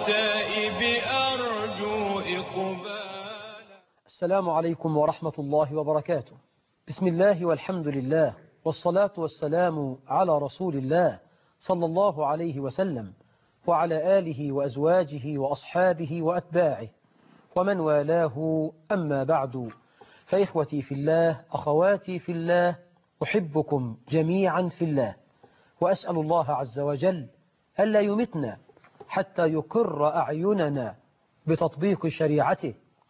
التائب أرجو إقبالا. السلام عليكم ورحمة الله وبركاته. بسم الله والحمد لله، والصلاة والسلام على رسول الله صلى الله عليه وسلم، وعلى آله وأزواجه وأصحابه وأتباعه ومن والاه، أما بعد، فإخوتي في الله، أخواتي في الله، أحبكم جميعا في الله، وأسأل الله عز وجل ألا يمتنا حتى يقر أعيننا بتطبيق شريعته،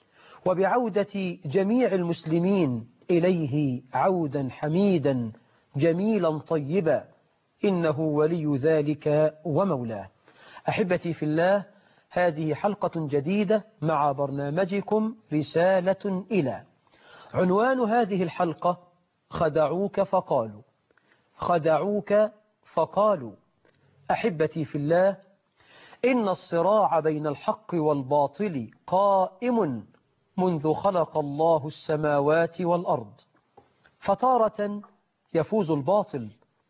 وبعودة جميع المسلمين إليه عودا حميدا جميلا طيبا، إنه ولي ذلك ومولاه. أحبتي في الله، هذه حلقة جديدة مع برنامجكم رسالة إلى. عنوان هذه الحلقة: خدعوك فقالوا. خدعوك فقالوا. أحبتي في الله، إن الصراع بين الحق والباطل قائم منذ خلق الله السماوات والأرض، فتارة يفوز الباطل،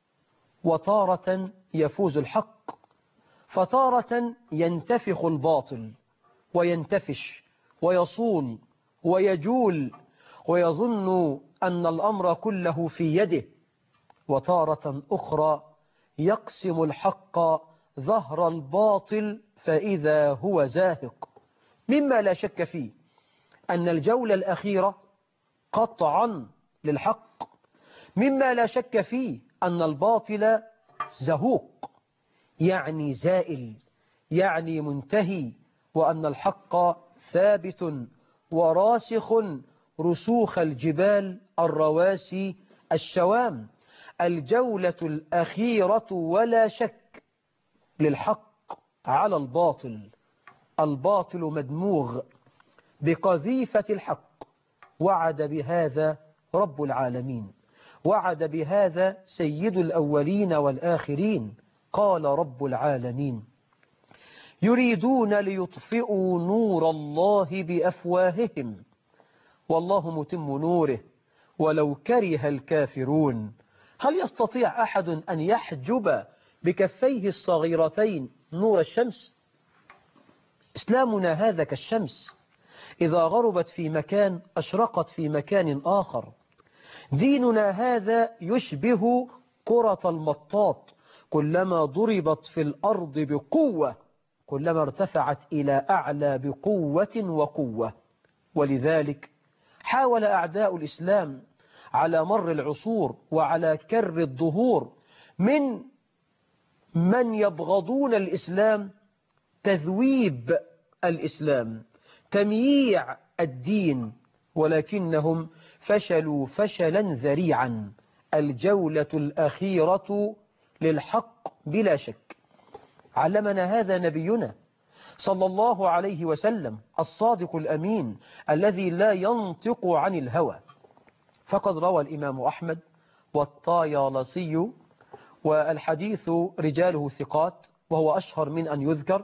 وتارة يفوز الحق، فتارة ينتفخ الباطل وينتفش ويصول ويجول ويظن أن الأمر كله في يده، وتارة أخرى يقسم الحق ظهر الباطل فإذا هو زاهق. مما لا شك فيه أن الجولة الأخيرة قطعا للحق، مما لا شك فيه أن الباطل زهوق، يعني زائل، يعني منتهي، وأن الحق ثابت وراسخ رسوخ الجبال الرواسي الشوام. الجولة الأخيرة ولا شك للحق على الباطل. الباطل مدموغ بقذيفة الحق، وعد بهذا رب العالمين، وعد بهذا سيد الأولين والآخرين. قال رب العالمين: يريدون ليطفئوا نور الله بأفواههم والله متم نوره ولو كره الكافرون. هل يستطيع أحد أن يحجب بكفيه الصغيرتين نور الشمس؟ إسلامنا هذا كالشمس، إذا غربت في مكان أشرقت في مكان آخر. ديننا هذا يشبه كرة المطاط، كلما ضربت في الأرض بقوة كلما ارتفعت إلى أعلى بقوة وقوة. ولذلك حاول أعداء الإسلام على مر العصور وعلى كر الظهور من يبغضون الإسلام تذويب الإسلام، تمييع الدين، ولكنهم فشلوا فشلا ذريعا. الجولة الأخيرة للحق بلا شك. علمنا هذا نبينا صلى الله عليه وسلم الصادق الأمين الذي لا ينطق عن الهوى. فقد روى الإمام أحمد والطيالسي، والحديث رجاله ثقات وهو أشهر من أن يذكر،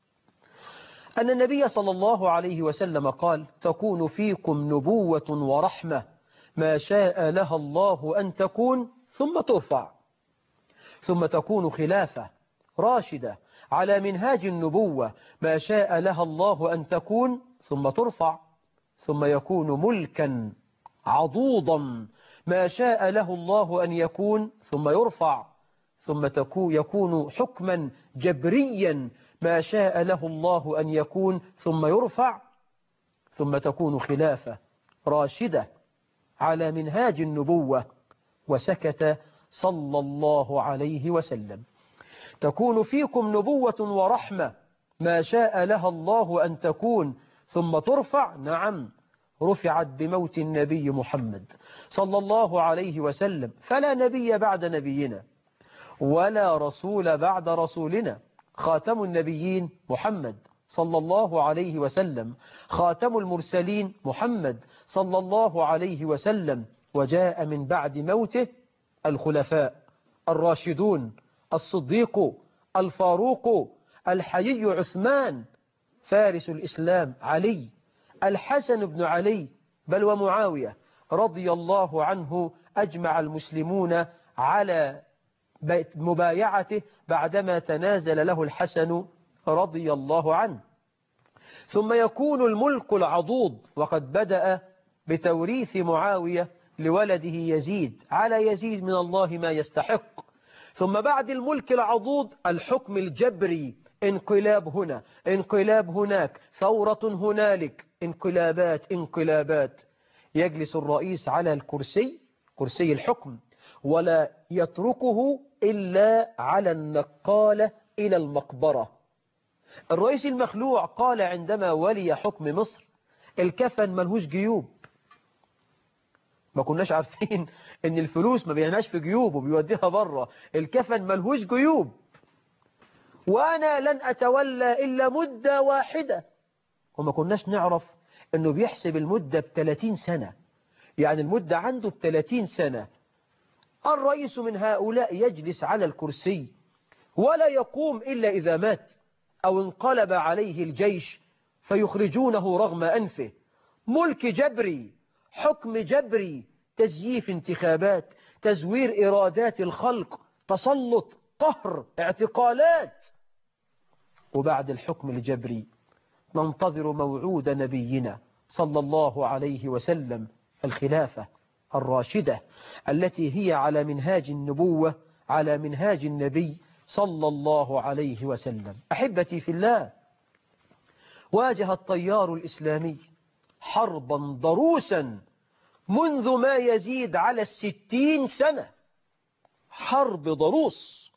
أن النبي صلى الله عليه وسلم قال: تكون فيكم نبوة ورحمة ما شاء لها الله أن تكون ثم ترفع، ثم تكون خلافة راشدة على منهاج النبوة ما شاء لها الله أن تكون ثم ترفع، ثم يكون ملكا عضوضا ما شاء له الله أن يكون ثم يرفع، ثم يكون حكما جبريا ما شاء له الله أن يكون ثم يرفع، ثم تكون خلافة راشدة على منهاج النبوة. وسكت صلى الله عليه وسلم. تكون فيكم نبوة ورحمة ما شاء لها الله أن تكون ثم ترفع. نعم، رفعت بموت النبي محمد صلى الله عليه وسلم، فلا نبي بعد نبينا ولا رسول بعد رسولنا. خاتم النبيين محمد صلى الله عليه وسلم، خاتم المرسلين محمد صلى الله عليه وسلم. وجاء من بعد موته الخلفاء الراشدون: الصديق، الفاروق، الحيي عثمان، فارس الإسلام علي، الحسن بن علي، بل ومعاوية رضي الله عنه. أجمع المسلمون على مبايعته بعدما تنازل له الحسن رضي الله عنه. ثم يكون الملك العضوض، وقد بدأ بتوريث معاوية لولده يزيد على يزيد من الله ما يستحق. ثم بعد الملك العضوض الحكم الجبري، انقلاب هنا انقلاب هناك، ثورة هنالك، انقلابات. يجلس الرئيس على الكرسي، كرسي الحكم، ولا يتركه إلا على النقالة إلى المقبرة. الرئيس المخلوع قال عندما ولي حكم مصر: الكفن ملهوش جيوب. ما كناش عارفين ان الفلوس ما بيعناش في جيوب وبيوديها بره. الكفن ملهوش جيوب، وانا لن اتولى الا مدة واحدة. وما كناش نعرف انه بيحسب المدة ب30 سنة، يعني المدة عنده ب30 سنة. الرئيس من هؤلاء يجلس على الكرسي ولا يقوم إلا إذا مات أو انقلب عليه الجيش فيخرجونه رغم أنفه. ملك جبري، حكم جبري، تزييف انتخابات، تزوير إرادات الخلق، تسلط، قهر، اعتقالات. وبعد الحكم الجبري ننتظر موعود نبينا صلى الله عليه وسلم، الخلافة الراشدة التي هي على منهاج النبوة، على منهاج النبي صلى الله عليه وسلم. أحبتي في الله، واجه التيار الإسلامي حربا ضروسا منذ ما يزيد على 60 سنة، حرب ضروس،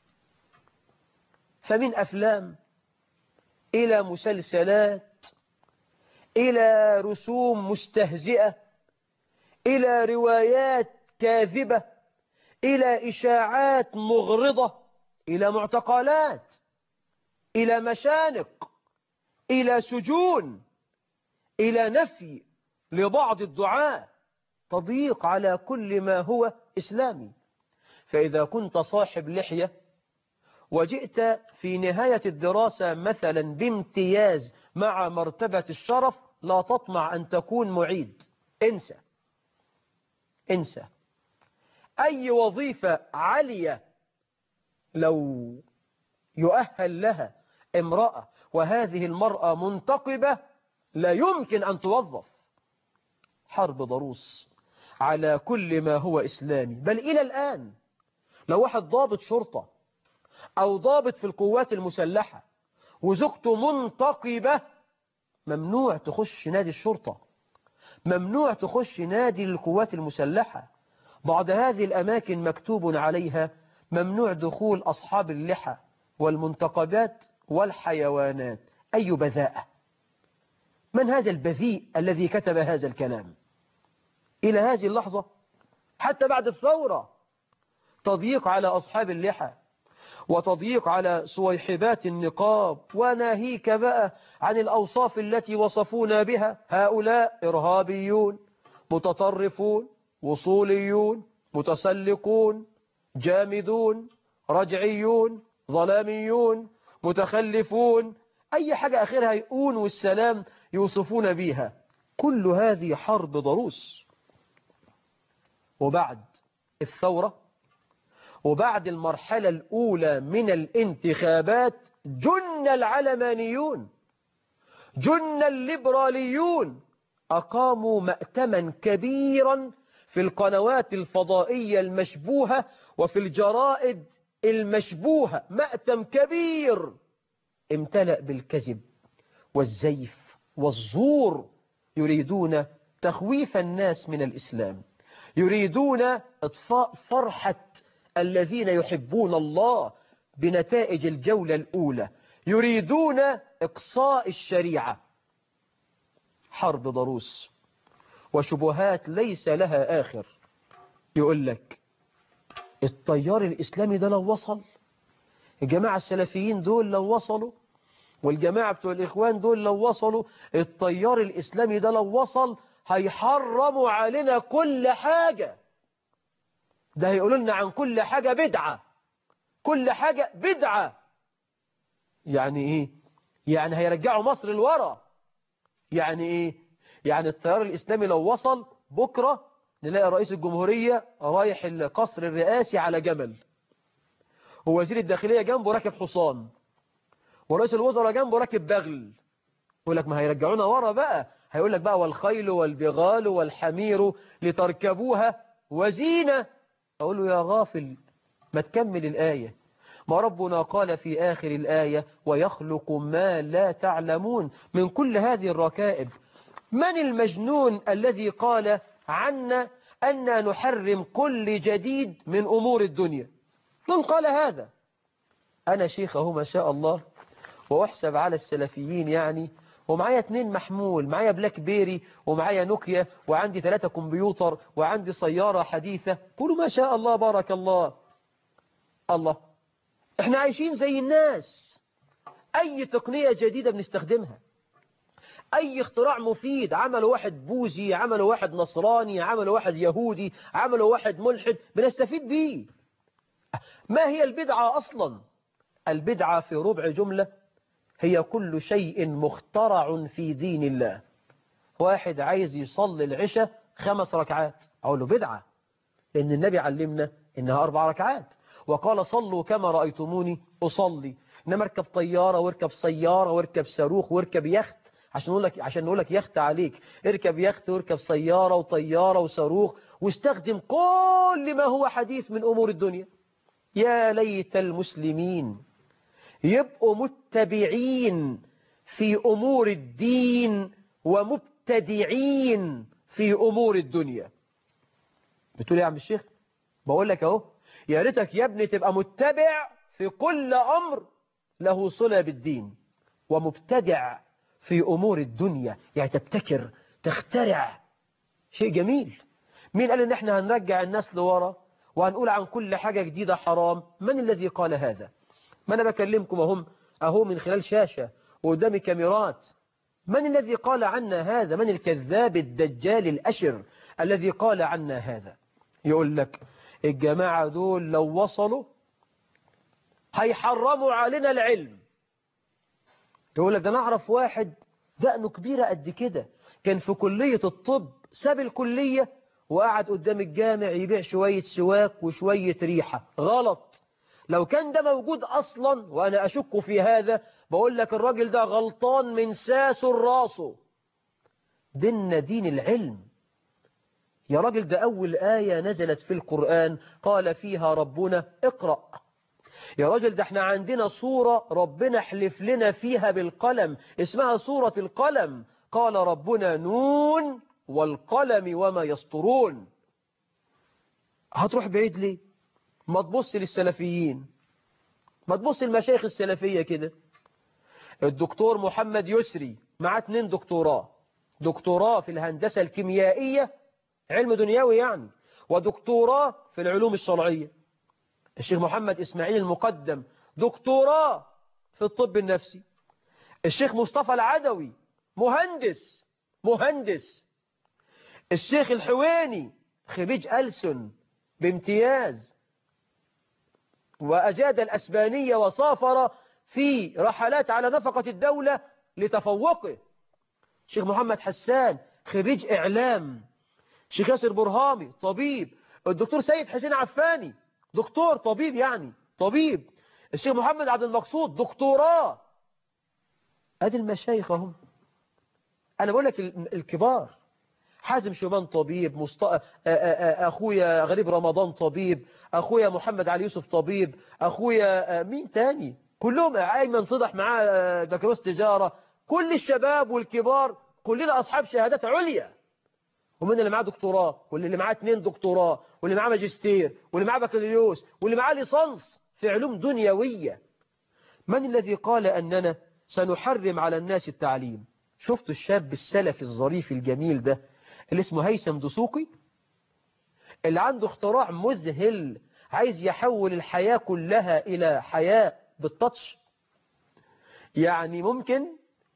فمن أفلام إلى مسلسلات إلى رسوم مستهزئة إلى روايات كاذبة إلى إشاعات مغرضة إلى معتقلات إلى مشانق إلى سجون إلى نفي لبعض الدعاة، تضييق على كل ما هو إسلامي. فإذا كنت صاحب لحية وجئت في نهاية الدراسة مثلا بامتياز مع مرتبة الشرف، لا تطمع أن تكون معيد، انسى انسى. أي وظيفة عالية لو يؤهل لها امرأة وهذه المرأة منتقبة لا يمكن أن توظف. حرب ضروس على كل ما هو إسلامي. بل إلى الآن لو واحد ضابط شرطة أو ضابط في القوات المسلحة وزوجته منتقبة، ممنوع تخش نادي الشرطة، ممنوع تخش نادي القوات المسلحة. بعض هذه الأماكن مكتوب عليها: ممنوع دخول أصحاب اللحى والمنتقبات والحيوانات. أي بذاءة! من هذا البذيء الذي كتب هذا الكلام؟ إلى هذه اللحظة حتى بعد الثورة تضييق على أصحاب اللحى وتضييق على صويحبات النقاب، وناهيك بقى عن الأوصاف التي وصفونا بها. هؤلاء إرهابيون، متطرفون، وصوليون، متسلقون، جامدون، رجعيون، ظلاميون، متخلفون، أي حاجة آخرها يؤون والسلام يوصفون بها. كل هذه حرب ضروس. وبعد الثورة وبعد المرحلة الأولى من الانتخابات جن العلمانيون، جن الليبراليون، أقاموا مأتما كبيرا في القنوات الفضائية المشبوهة وفي الجرائد المشبوهة. مأتم كبير امتلأ بالكذب والزيف والزور، يريدون تخويف الناس من الإسلام، يريدون إطفاء فرحة الذين يحبون الله بنتائج الجولة الأولى، يريدون إقصاء الشريعة. حرب ضروس وشبهات ليس لها آخر. يقول لك التيار الإسلامي ده لو وصل، الجماعة السلفيين دول لو وصلوا، والجماعة بتوع الإخوان دول لو وصلوا، التيار الإسلامي ده لو وصل هيحرموا علينا كل حاجة. ده هيقولوا لنا عن كل حاجة بدعة، كل حاجة بدعة. يعني إيه؟ يعني هيرجعوا مصر لورا. يعني إيه؟ يعني التيار الإسلامي لو وصل بكرة نلاقي رئيس الجمهورية رايح القصر الرئاسي على جمل، ووزير الداخلية جنبه راكب حصان، ورئيس الوزراء جنبه راكب بغل، يقول لك ما هيرجعونا ورا بقى، هيقول لك بقى والخيل والبغال والحمير لتركبوها وزينة. أقول له يا غافل ما تكمل الآية، ما ربنا قال في آخر الآية ويخلق ما لا تعلمون. من كل هذه الركائب من المجنون الذي قال عنا أن نحرم كل جديد من أمور الدنيا؟ من قال هذا؟ أنا شيخه ما شاء الله وأحسب على السلفيين يعني، ومعايا 2 محمول، معايا بلاك بيري ومعايا نوكيا وعندي 3 كمبيوتر وعندي سيارة حديثة، قولوا ما شاء الله بارك الله. الله، احنا عايشين زي الناس، أي تقنية جديدة بنستخدمها، أي اختراع مفيد عمله واحد بوذي، عمله واحد نصراني، عمله واحد يهودي، عمله واحد ملحد، بنستفيد بيه. ما هي البدعة أصلا؟ البدعة في ربع جملة هي كل شيء مخترع في دين الله. واحد عايز يصلي العشاء 5 ركعات، أقول له بدعة، لأن النبي علمنا إنها 4 ركعات وقال صلوا كما رأيتموني أصلي. إنما اركب طيارة واركب سيارة واركب صاروخ واركب يخت، عشان نقول لك يخت عليك، اركب يخت واركب سيارة وطيارة وصاروخ واستخدم كل ما هو حديث من أمور الدنيا. يا ليت المسلمين يبقوا متبعين في أمور الدين ومبتدعين في أمور الدنيا. بتقول يا عم الشيخ؟ بقول لك اهو، يا ريتك يا ابني تبقى متبع في كل أمر له صلة بالدين ومبتدع في أمور الدنيا، يعني تبتكر تخترع، شيء جميل. مين قال ان احنا هنرجع الناس لورا وهنقول عن كل حاجة جديدة حرام؟ من الذي قال هذا؟ ما أنا بكلمكم أهو من خلال شاشة وقدامي كاميرات. من الذي قال عنا هذا؟ من الكذاب الدجال الأشر الذي قال عنا هذا؟ يقول لك الجماعة دول لو وصلوا هيحرموا علينا العلم. يقول لك ده نعرف واحد دقنه كبيرة قد كده، كان في كلية الطب، ساب الكلية وقعد قدام الجامع يبيع شوية سواك وشوية ريحة. غلط. لو كان ده موجود أصلا، وأنا أشك في هذا، بقول لك الراجل ده غلطان من ساسه لراسه. ديننا دين العلم يا راجل، ده أول آية نزلت في القرآن قال فيها ربنا اقرأ. يا راجل ده احنا عندنا سورة ربنا حلف لنا فيها بالقلم، اسمها سورة القلم، قال ربنا نون والقلم وما يسطرون. هتروح بعيد ليه؟ ما تبص للسلفيين، ما تبص للمشايخ السلفية كده. الدكتور محمد يسري معاه 2 دكتوراه، دكتوراه في الهندسة الكيميائية، علم دنيوي يعني، ودكتوراه في العلوم الشرعية. الشيخ محمد إسماعيل المقدم دكتوراه في الطب النفسي. الشيخ مصطفى العدوي مهندس. الشيخ الحويني خريج ألسن بامتياز، وأجاد الأسبانية وسافر في رحلات على نفقة الدولة لتفوقه. الشيخ محمد حسان خريج إعلام. الشيخ ياسر برهامي طبيب. الدكتور سيد حسين عفاني دكتور طبيب يعني طبيب. الشيخ محمد عبد المقصود دكتوراه. ادي المشايخ هم. انا بقول لك الكبار، حازم شومان طبيب، اخويا غريب رمضان طبيب، اخويا محمد علي يوسف طبيب، اخويا مين تاني، كلهم، ايمن صدح معاه بكالوريوس تجارة. كل الشباب والكبار كلنا اصحاب شهادات عليا، ومن اللي معاه دكتوراه، واللي معاه 2 دكتوراه، واللي معاه ماجستير، واللي معاه بكالوريوس، واللي معاه ليسانس في علوم دنيوية. من الذي قال أننا سنحرم على الناس التعليم؟ شفت الشاب السلفي الظريف الجميل ده اللي اسمه هيثم دسوقي، اللي عنده اختراع مذهل، عايز يحول الحياة كلها إلى حياة بالتاتش. يعني ممكن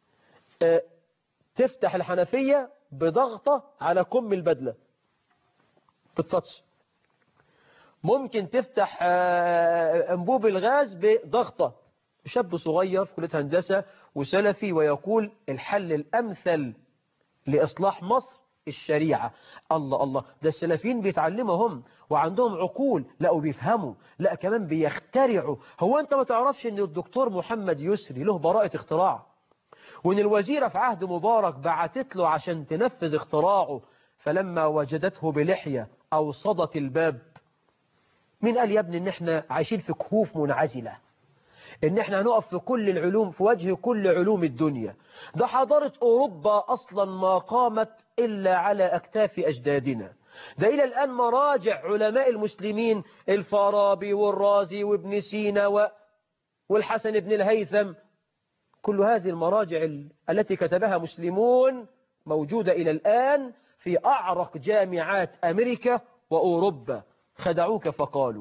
تفتح الحنفية بضغطة على كم البدلة بالتاتش، ممكن تفتح أنبوب الغاز بضغطة. شاب صغير في كلية هندسة وسلفي، ويقول الحل الأمثل لإصلاح مصر الشريعة. الله الله، ده السلفيين بيتعلموا هم وعندهم عقول، لا وبيفهموا، لا كمان بيخترعوا. هو أنت ما تعرفش أن الدكتور محمد يسري له براءة اختراع، وأن الوزيرة في عهد مبارك بعتت له عشان تنفذ اختراعه، فلما وجدته بلحية أوصدت الباب. مين قال يا ابني ان احنا عايشين في كهوف منعزلة، ان احنا هنقف في كل العلوم، في وجه كل علوم الدنيا؟ ده حضارة اوروبا اصلا ما قامت الا على اكتاف اجدادنا. ده الى الان مراجع علماء المسلمين الفارابي والرازي وابن سينا والحسن بن الهيثم، كل هذه المراجع التي كتبها مسلمون موجودة الى الان في اعرق جامعات امريكا واوروبا. خدعوك فقالوا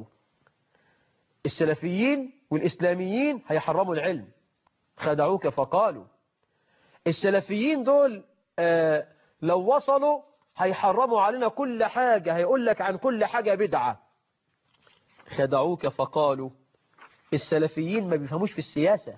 السلفيين والإسلاميين هيحرموا العلم، خدعوك فقالوا السلفيين دول لو وصلوا هيحرموا علينا كل حاجة، هيقول لك عن كل حاجة بدعة. خدعوك فقالوا السلفيين ما بيفهموش في السياسة.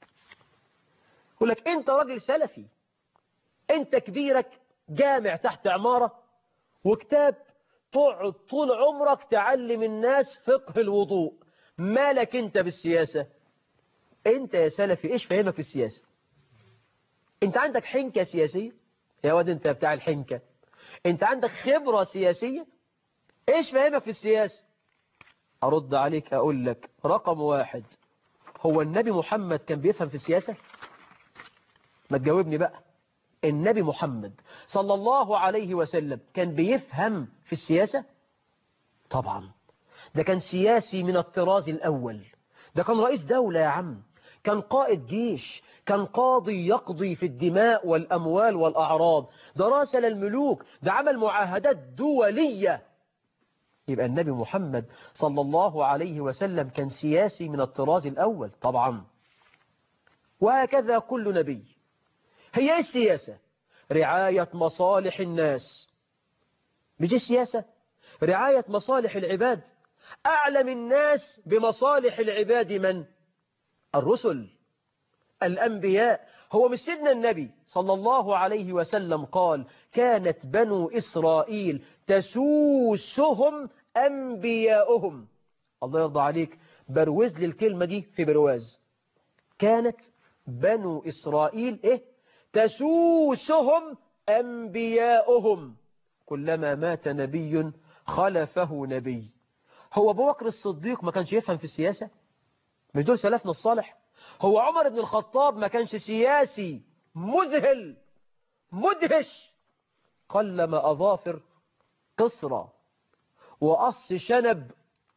يقول لك انت راجل سلفي، انت كبيرك جامع تحت عمارة وكتاب، تقعد طول عمرك تعلم الناس فقه الوضوء، مالك انت بالسياسة؟ انت يا سلفي ايش فهمك في السياسة؟ انت عندك حنكة سياسية يا واد انت بتاع الحنكة؟ انت عندك خبرة سياسية؟ ايش فهمك في السياسة؟ ارد عليك اقول لك رقم واحد، هو النبي محمد كان بيفهم في السياسة؟ ما تجاوبني بقى. النبي محمد صلى الله عليه وسلم كان بيفهم في السياسة؟ طبعا، ده كان سياسي من الطراز الأول، ده كان رئيس دولة يا عم، كان قائد جيش، كان قاضي يقضي في الدماء والأموال والأعراض، ده راسل الملوك، ده عمل معاهدات دولية. يبقى النبي محمد صلى الله عليه وسلم كان سياسي من الطراز الأول طبعا. وهكذا كل نبي. هي ايه السياسة؟ رعاية مصالح الناس، مش السياسة رعاية مصالح العباد. أعلم الناس بمصالح العباد من؟ الرسل، الأنبياء. هو مش سيدنا النبي صلى الله عليه وسلم قال كانت بنو إسرائيل تسوسهم أنبياؤهم؟ الله يرضى عليك، بروز لي الكلمة دي في برواز. كانت بنو إسرائيل تسوسهم أنبياؤهم، كلما مات نبي خلفه نبي. هو أبو بكر الصديق ما كانش يفهم في السياسة؟ مش دول سلفنا الصالح؟ هو عمر بن الخطاب ما كانش سياسي مذهل مدهش، قلم أظافر قصرى وقص شنب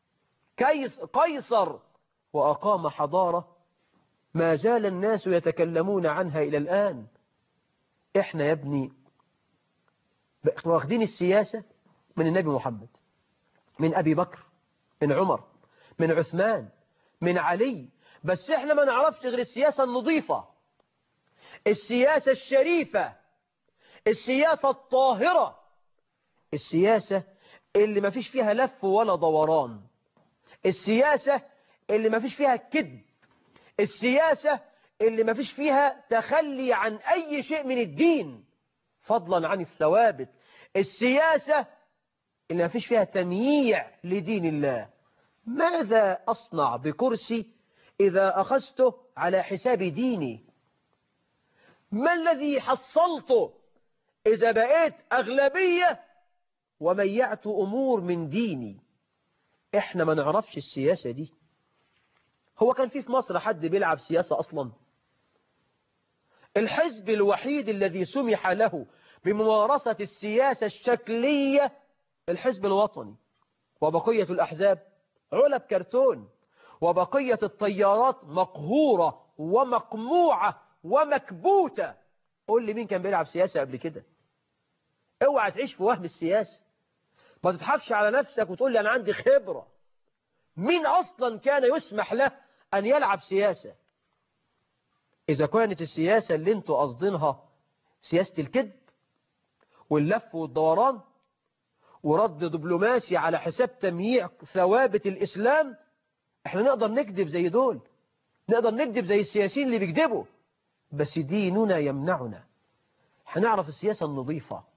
قيصر، وأقام حضارة ما زال الناس يتكلمون عنها إلى الآن. إحنا يا ابني واخدين السياسة من النبي محمد، من أبي بكر، من عمر، من عثمان، من علي. بس إحنا ما نعرفش غير السياسة النظيفة، السياسة الشريفة، السياسة الطاهرة، السياسة اللي ما فيش فيها لف ولا دوران، السياسة اللي ما فيش فيها كذب، السياسة اللي ما فيش فيها تخلي عن أي شيء من الدين فضلا عن الثوابت، السياسة اللي ما فيش فيها تمييع لدين الله. ماذا أصنع بكرسي إذا أخذته على حساب ديني؟ ما الذي حصلته إذا بقيت أغلبية وميعت أمور من ديني؟ إحنا ما نعرفش السياسة دي. هو كان في مصر حد بيلعب سياسة أصلا؟ الحزب الوحيد الذي سمح له بممارسة السياسة الشكلية الحزب الوطني، وبقية الأحزاب علب كرتون، وبقية الطيارات مقهورة ومقموعة ومكبوتة. قول لي مين كان بيلعب سياسة قبل كده؟ اوعى تعيش في وهم السياسة، ما تضحكش على نفسك وتقول لي أنا عندي خبرة. مين أصلا كان يسمح له أن يلعب سياسة؟ إذا كانت السياسة اللي انتوا قصدينها سياسة الكذب واللف والدوران ورد دبلوماسي على حساب تمييع ثوابت الإسلام، احنا نقدر نكذب زي دول، نقدر نكذب زي السياسيين اللي بيكذبوا، بس ديننا يمنعنا. هنعرف السياسة النظيفة،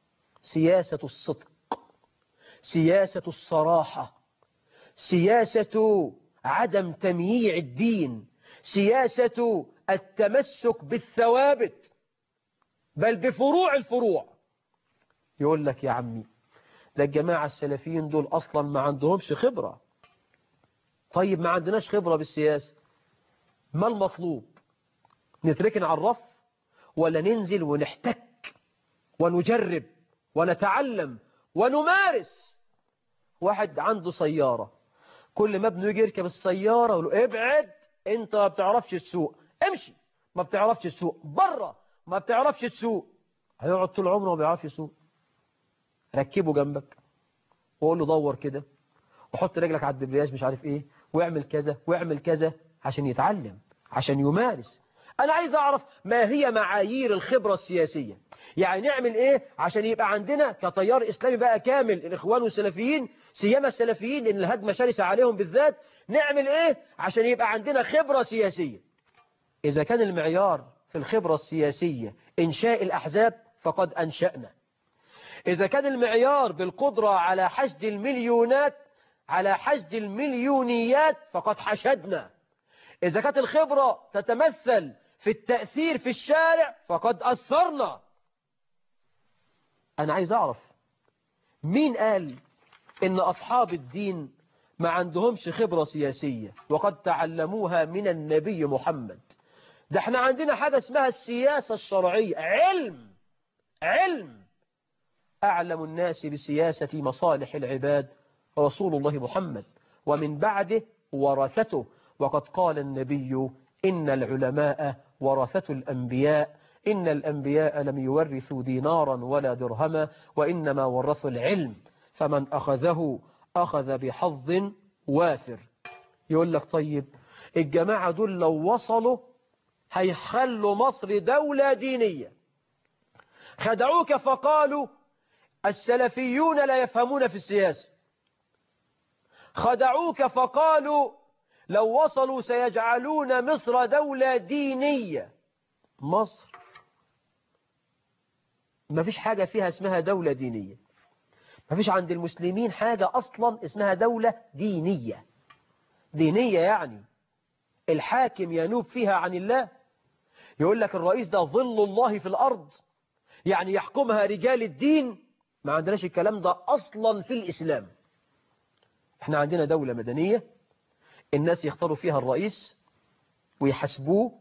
سياسة الصدق، سياسة الصراحة، سياسة عدم تمييع الدين، سياسة التمسك بالثوابت بل بفروع الفروع. يقول لك يا عمي ده الجماعة السلفيين دول أصلا ما عندهمش خبرة. طيب ما عندناش خبرة بالسياسة، ما المطلوب؟ نتركن على الرف ولا ننزل ونحتك ونجرب ونتعلم ونمارس؟ واحد عنده سيارة، كل ما ابنه يجي يركب السيارة يقول له ابعد، انت ما بتعرفش تسوق، امشي، ما بتعرفش تسوق، بره، ما بتعرفش تسوق. هيقعد طول عمره ما بيعرفش يسوق. ركبه جنبك وقول له دور كده وحط رجلك على الدبرياج مش عارف ايه واعمل كذا واعمل كذا عشان يتعلم، عشان يمارس. انا عايز اعرف ما هي معايير الخبرة السياسية، يعني نعمل ايه عشان يبقى عندنا كتيار اسلامي بقى كامل، الاخوان والسلفيين سيما السلفيين لان الهجمة شرسة عليهم بالذات، نعمل ايه عشان يبقى عندنا خبرة سياسية؟ اذا كان المعيار في الخبرة السياسية انشاء الاحزاب فقد انشأنا. إذا كان المعيار بالقدرة على حشد المليونات على حشد المليونيات فقد حشدنا. إذا كانت الخبرة تتمثل في التأثير في الشارع فقد أثرنا. أنا عايز أعرف مين قال إن أصحاب الدين ما عندهمش خبرة سياسية وقد تعلموها من النبي محمد؟ ده احنا عندنا حاجة اسمها السياسة الشرعية، علم. أعلم الناس بسياسة مصالح العباد رسول الله محمد، ومن بعده ورثته. وقد قال النبي إن العلماء ورثة الأنبياء، إن الأنبياء لم يورثوا دينارا ولا درهما وإنما ورثوا العلم، فمن أخذه أخذ بحظ وافر. يقول لك طيب الجماعة دول لو وصلوا هيخلوا مصر دولة دينية. خدعوك فقالوا السلفيون لا يفهمون في السياسة. خدعوك فقالوا لو وصلوا سيجعلون مصر دولة دينية. مصر ما فيش حاجة فيها اسمها دولة دينية. ما فيش عند المسلمين حاجة أصلا اسمها دولة دينية. دينية يعني الحاكم ينوب فيها عن الله. يقول لك الرئيس ده ظل الله في الأرض، يعني يحكمها رجال الدين. ما عندناش الكلام ده أصلا في الإسلام. احنا عندنا دولة مدنية الناس يختاروا فيها الرئيس ويحسبوه،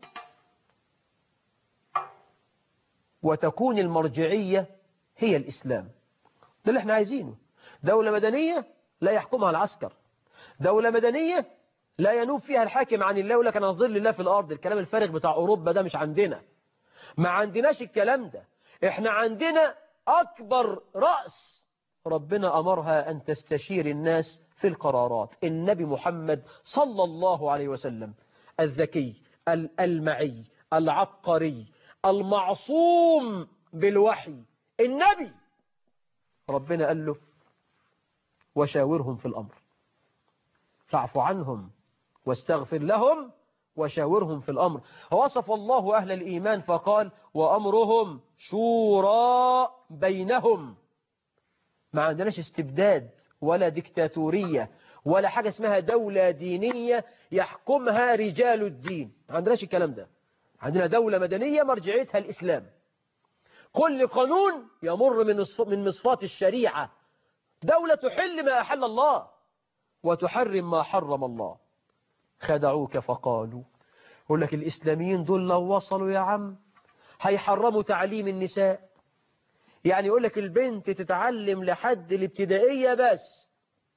وتكون المرجعية هي الإسلام. ده اللي احنا عايزينه. دولة مدنية لا يحكمها العسكر، دولة مدنية لا ينوب فيها الحاكم عن الله. يقول لك أنا ظل الله في الأرض، الكلام الفارغ بتاع أوروبا ده مش عندنا. ما عندناش الكلام ده. احنا عندنا أكبر رأس ربنا أمرها أن تستشير الناس في القرارات، النبي محمد صلى الله عليه وسلم، الذكي المعي العبقري المعصوم بالوحي، النبي. ربنا قال له وشاورهم في الأمر، فاعف عنهم واستغفر لهم وشاورهم في الأمر. وصف الله أهل الإيمان فقال وأمرهم شورى بينهم. ما عندناش استبداد ولا ديكتاتورية ولا حاجة اسمها دولة دينية يحكمها رجال الدين. ما عندناش الكلام ده. عندنا دولة مدنية مرجعيتها الإسلام. كل قانون يمر من مصفات الشريعة. دولة تحل ما أحل الله وتحرم ما حرم الله. خدعوك فقالوا. يقول لك الإسلاميين دول لو وصلوا يا عم هيحرموا تعليم النساء. يعني يقول لك البنت تتعلم لحد الابتدائية بس،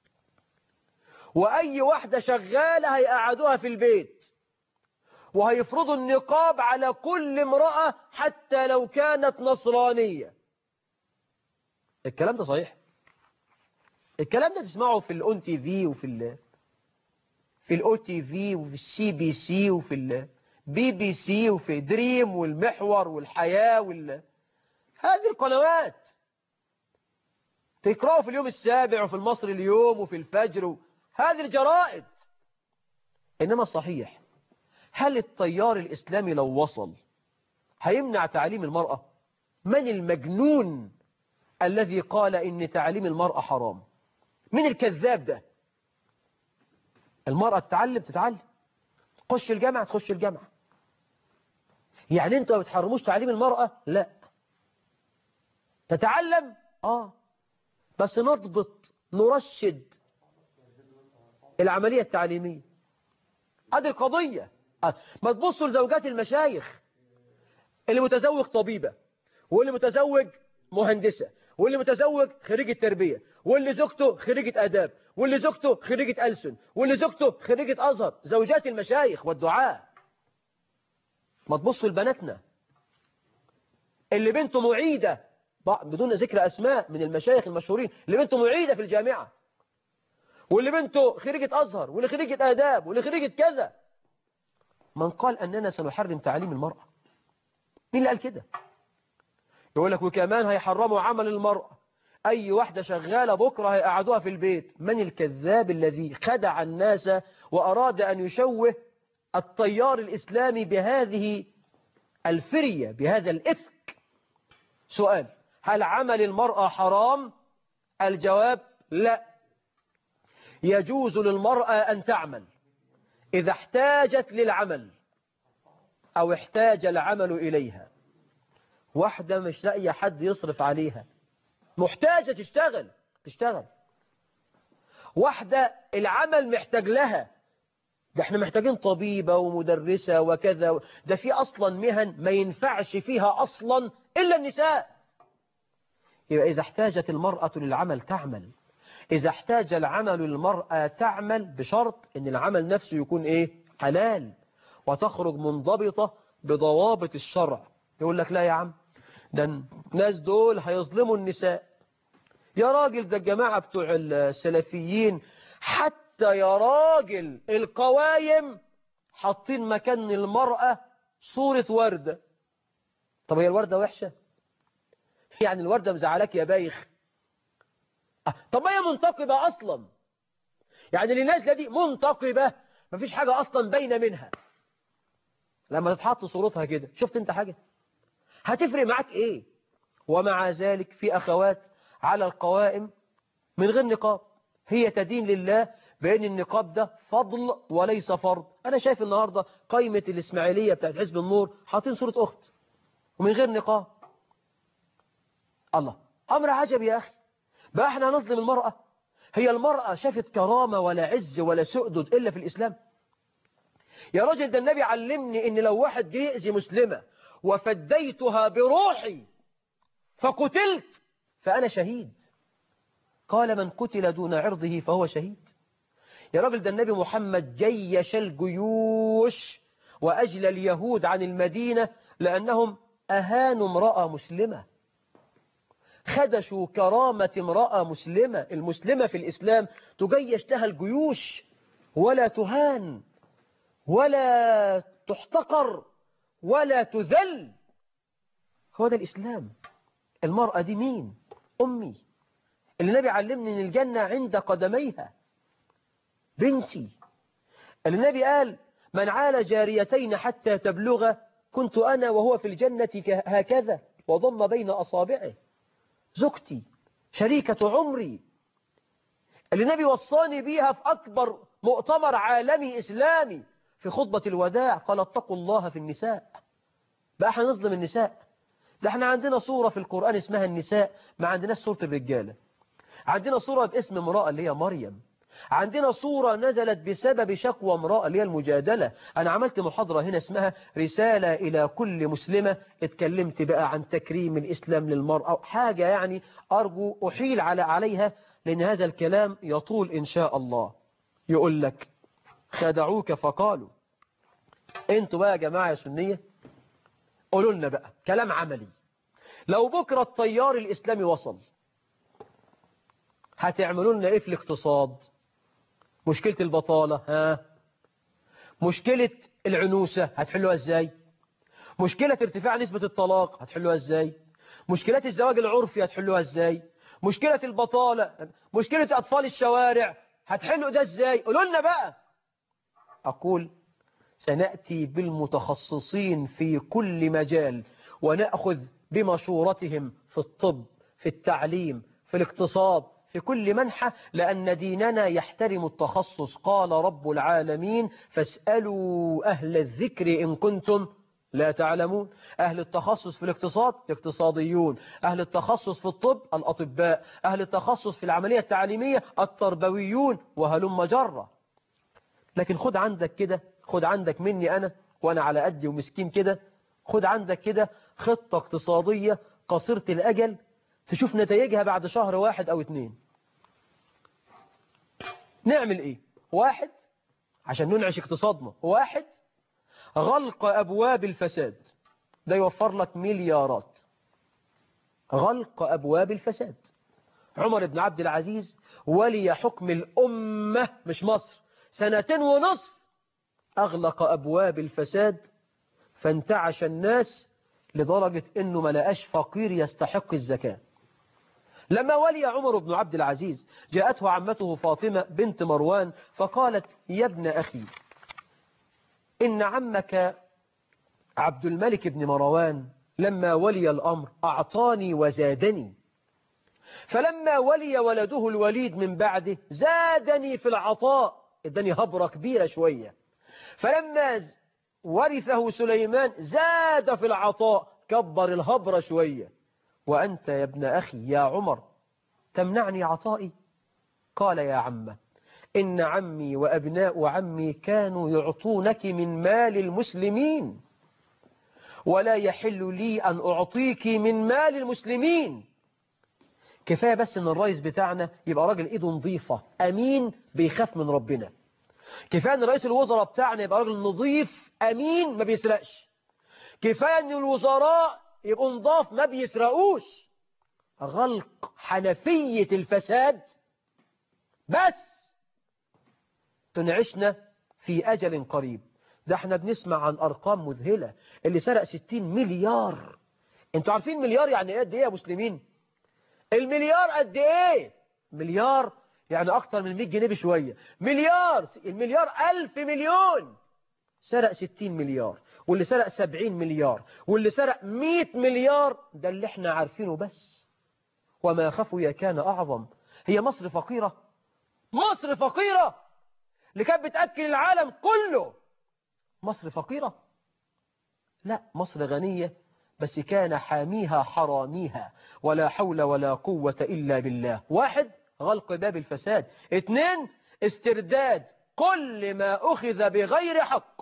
وأي واحدة شغالة هيقعدوها في البيت، وهيفرضوا النقاب على كل امرأة حتى لو كانت نصرانية. الكلام ده صحيح؟ الكلام ده تسمعه في الأون تي في وفي في الأو تي في وفي السي بي سي وفي البي بي سي وفي دريم والمحور والحياة هذه القنوات تقرأوا في اليوم السابع وفي المصري اليوم وفي الفجر هذه الجرائد. إنما الصحيح هل التيار الإسلامي لو وصل هيمنع تعليم المرأة؟ من المجنون الذي قال إن تعليم المرأة حرام؟ مين الكذاب ده؟ المرأة تتعلم، تخش الجامعة تخش الجامعة. يعني انتوا ما بتحرموش تعليم المرأة؟ لا، تتعلم بس نضبط نرشد العملية التعليمية. هذه القضية. ما تبصوا لزوجات المشايخ، اللي متزوج طبيبة، واللي متزوج مهندسة، واللي متزوج خريجة تربية، واللي زوجته خريجة آداب، واللي زوجته خريجة ألسن، واللي زوجته خريجة أزهر. زوجات المشايخ والدعاء. ما تبصوا لبناتنا اللي بنته معيدة، بدون ذكر أسماء من المشايخ المشهورين، اللي بنته معيدة في الجامعة، واللي بنته خريجة أزهر، واللي خريجة آداب، واللي خريجة كذا. من قال أننا سنحرم تعليم المرأة؟ مين اللي قال كده؟ يقول لك وكمان هيحرموا عمل المرأة، أي واحدة شغالة بكرة هيقعدوها في البيت. من الكذاب الذي خدع الناس وأراد أن يشوه التيار الإسلامي بهذه الفرية، بهذا الإفك؟ سؤال: هل عمل المرأة حرام؟ الجواب: لا. يجوز للمرأة أن تعمل إذا احتاجت للعمل أو احتاج العمل إليها. واحدة مش لاقية حد يصرف عليها، محتاجة تشتغل. واحدة العمل محتاج لها، ده احنا محتاجين طبيبة ومدرسة وكذا، ده في أصلا مهن ما ينفعش فيها أصلا إلا النساء. يبقى إذا احتاجت المرأة للعمل تعمل، إذا احتاج العمل للمرأة تعمل، بشرط إن العمل نفسه يكون حلال وتخرج منضبطة بضوابط الشرع. يقول لك لا يا عم، ده الناس دول هيظلموا النساء. يا راجل، ده الجماعة بتوع السلفيين حتى يا راجل القوايم حاطين مكان المرأة صورة وردة. طب هي الوردة وحشة؟ يعني الوردة مزعلك يا بايخ؟ طب ما هي منتقبة أصلا، يعني اللي نازلة دي منتقبة، مفيش حاجة أصلا باينة منها. لما تتحط صورتها كده، شفت انت حاجة؟ هتفرق معاك ايه؟ ومع ذلك في أخوات على القوائم من غير نقاب. هي تدين لله بأن النقاب ده فضل وليس فرض. أنا شايف النهاردة قائمة الإسماعيلية بتاعت حزب النور حاطين صورة أخت ومن غير نقاب. الله، أمر عجب يا أخي. بقى احنا نظلم المرأة؟ هي المرأة شافت كرامة ولا عز ولا سؤدد إلا في الإسلام؟ يا راجل، ده النبي علمني إن لو واحد يأذي مسلمة وفديتها بروحي فقتلت فأنا شهيد. قال: من قتل دون عرضه فهو شهيد. يا راجل، ده النبي محمد جيش الجيوش وأجلى اليهود عن المدينة لأنهم أهانوا امرأة مسلمة، خدشوا كرامة امرأة مسلمة. المسلمة في الإسلام تجيش لها الجيوش، ولا تهان ولا تحتقر ولا تذل. هو ده الإسلام. المرأة دي مين؟ أمي، اللي النبي علمني أن الجنة عند قدميها. بنتي، اللي النبي قال: من عال جاريتين حتى تبلغ كنت أنا وهو في الجنة هكذا، وضم بين أصابعه. زوجتي، شريكة عمري، اللي النبي وصاني بيها في أكبر مؤتمر عالمي إسلامي في خطبة الوداع، قال: اتقوا الله في النساء. بقى احنا نظلم النساء؟ ده احنا عندنا صورة في القرآن اسمها النساء، ما عندناش صورة الرجالة. عندنا صورة باسم امرأة اللي هي مريم، عندنا صورة نزلت بسبب شكوى امرأة اللي هي المجادلة. أنا عملت محاضرة هنا اسمها رسالة إلى كل مسلمة، اتكلمت بقى عن تكريم الإسلام للمرأة، حاجة يعني أرجو أحيل عليها لأن هذا الكلام يطول إن شاء الله. يقول لك: خدعوك فقالوا. انتوا بقى يا جماعة يا سنية قولوا لنا بقى كلام عملي. لو بكرة التيار الإسلامي وصل، هتعملوا لنا إيه في الاقتصاد؟ مشكلة البطالة، مشكلة العنوسة هتحلوها ازاي؟ مشكلة ارتفاع نسبة الطلاق هتحلوها ازاي؟ مشكلة الزواج العرفي هتحلوها ازاي؟ مشكلة البطالة، مشكلة أطفال الشوارع هتحلوا ده ازاي؟ قولوا لنا بقى. أقول: سنأتي بالمتخصصين في كل مجال ونأخذ بمشورتهم في الطب، في التعليم، في الاقتصاد، في كل منحى، لأن ديننا يحترم التخصص. قال رب العالمين فاسألوا أهل الذكر إن كنتم لا تعلمون. أهل التخصص في الاقتصاد الاقتصاديون، أهل التخصص في الطب الأطباء، أهل التخصص في العملية التعليمية التربويون، وهلم جرة. لكن خد عندك كده، خد عندك مني أنا وأنا على قدي ومسكين كده، خد عندك كده خطة اقتصادية قصيرة الأجل تشوف نتائجها بعد شهر 1 أو 2. نعمل إيه؟ 1 عشان ننعش اقتصادنا، 1 غلق أبواب الفساد، ده يوفر لك مليارات. غلق أبواب الفساد. عمر بن عبد العزيز ولي حكم الأمة مش مصر 2.5 سنة، أغلق أبواب الفساد فانتعش الناس لدرجة أنه ما لقاش فقير يستحق الزكاة. لما ولي عمر بن عبد العزيز جاءته عمته فاطمة بنت مروان فقالت يا ابن أخي إن عمك عبد الملك بن مروان لما ولي الأمر أعطاني وزادني، فلما ولي ولده الوليد من بعده زادني في العطاء، اداني هبرة كبيرة شوية، فلما ورثه سليمان زاد في العطاء كبر الهبرة شوية، وأنت يا ابن أخي يا عمر تمنعني عطائي؟ قال يا عمه إن عمي وأبناء عمي كانوا يعطونك من مال المسلمين، ولا يحل لي أن أعطيك من مال المسلمين. كفاية بس أن الرئيس بتاعنا يبقى راجل إيده نظيفة أمين بيخاف من ربنا. كفاية أن رئيس الوزراء بتاعنا يبقى راجل نظيف أمين ما بيسرقش. كفاية أن الوزراء يبقوا نظاف ما بيسرقوش. غلق حنفية الفساد بس تنعشنا في أجل قريب. ده احنا بنسمع عن أرقام مذهلة، اللي سرق 60 مليار. انتوا عارفين مليار يعني ايه؟ قد ايه يا مسلمين؟ المليار قد ايه؟ مليار يعني أكتر من 100 جنيه بشوية. المليار 1000 مليون. سرق 60 مليار، واللي سرق 70 مليار، واللي سرق 100 مليار. ده اللي احنا عارفينه بس، وما خفي كان أعظم. هي مصر فقيرة؟ مصر فقيرة اللي كانت بتأكل العالم كله مصر فقيرة؟ لا، مصر غنية، بس كان حاميها حراميها، ولا حول ولا قوة إلا بالله. 1 غلق باب الفساد. 2 استرداد كل ما أخذ بغير حق.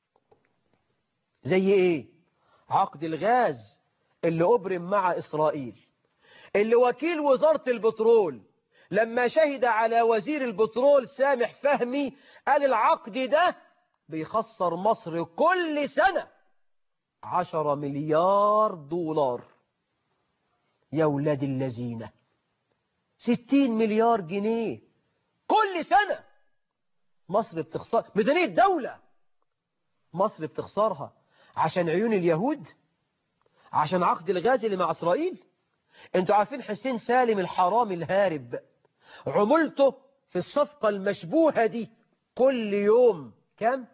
زي إيه؟ عقد الغاز اللي أبرم مع إسرائيل، اللي وكيل وزارة البترول لما شهد على وزير البترول سامح فهمي قال العقد ده بيخسر مصر كل سنة 10 مليار دولار. يا ولاد الذين، 60 مليار جنيه كل سنة مصر بتخسر. ميزانية دولة مصر بتخسرها عشان عيون اليهود، عشان عقد الغاز اللي مع إسرائيل. انتوا عارفين حسين سالم الحرامي الهارب عمولته في الصفقة المشبوهة دي كل يوم كام؟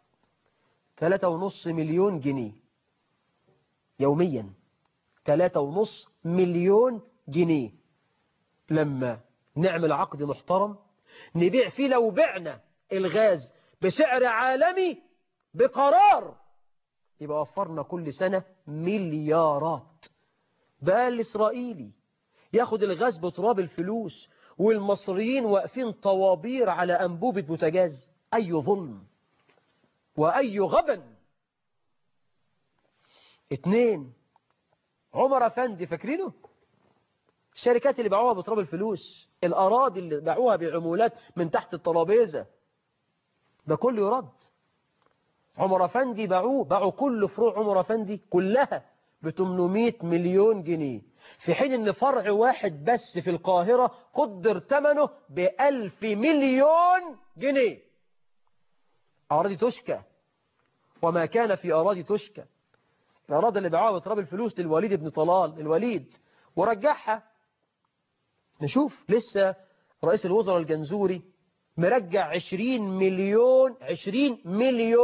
3.5 مليون جنيه يوميا. 3.5 مليون جنيه. لما نعمل عقد محترم نبيع فيه، لو بعنا الغاز بسعر عالمي بقرار، يبقى وفرنا كل سنة مليارات. بقى الإسرائيلي ياخد الغاز بتراب الفلوس، والمصريين واقفين طوابير على أنبوبة بوتاجاز. أي ظلم وأي غبن. 2 عمر أفندي، فاكرينه؟ الشركات اللي باعوها بتراب الفلوس، الأراضي اللي باعوها بعمولات من تحت الترابيزة، ده كله يرد. عمر أفندي باعوا كل فروع عمر أفندي كلها ب 800 مليون جنيه، في حين ان فرع واحد بس في القاهرة قدر ثمنه ب1000 مليون جنيه. أراضي تشكى وما كان في أراضي تشكى. الأراضي اللي باعوها بتراب الفلوس للوليد بن طلال الوليد ورجعها. نشوف لسه رئيس الوزراء الجنزوري مرجع 20 مليون 20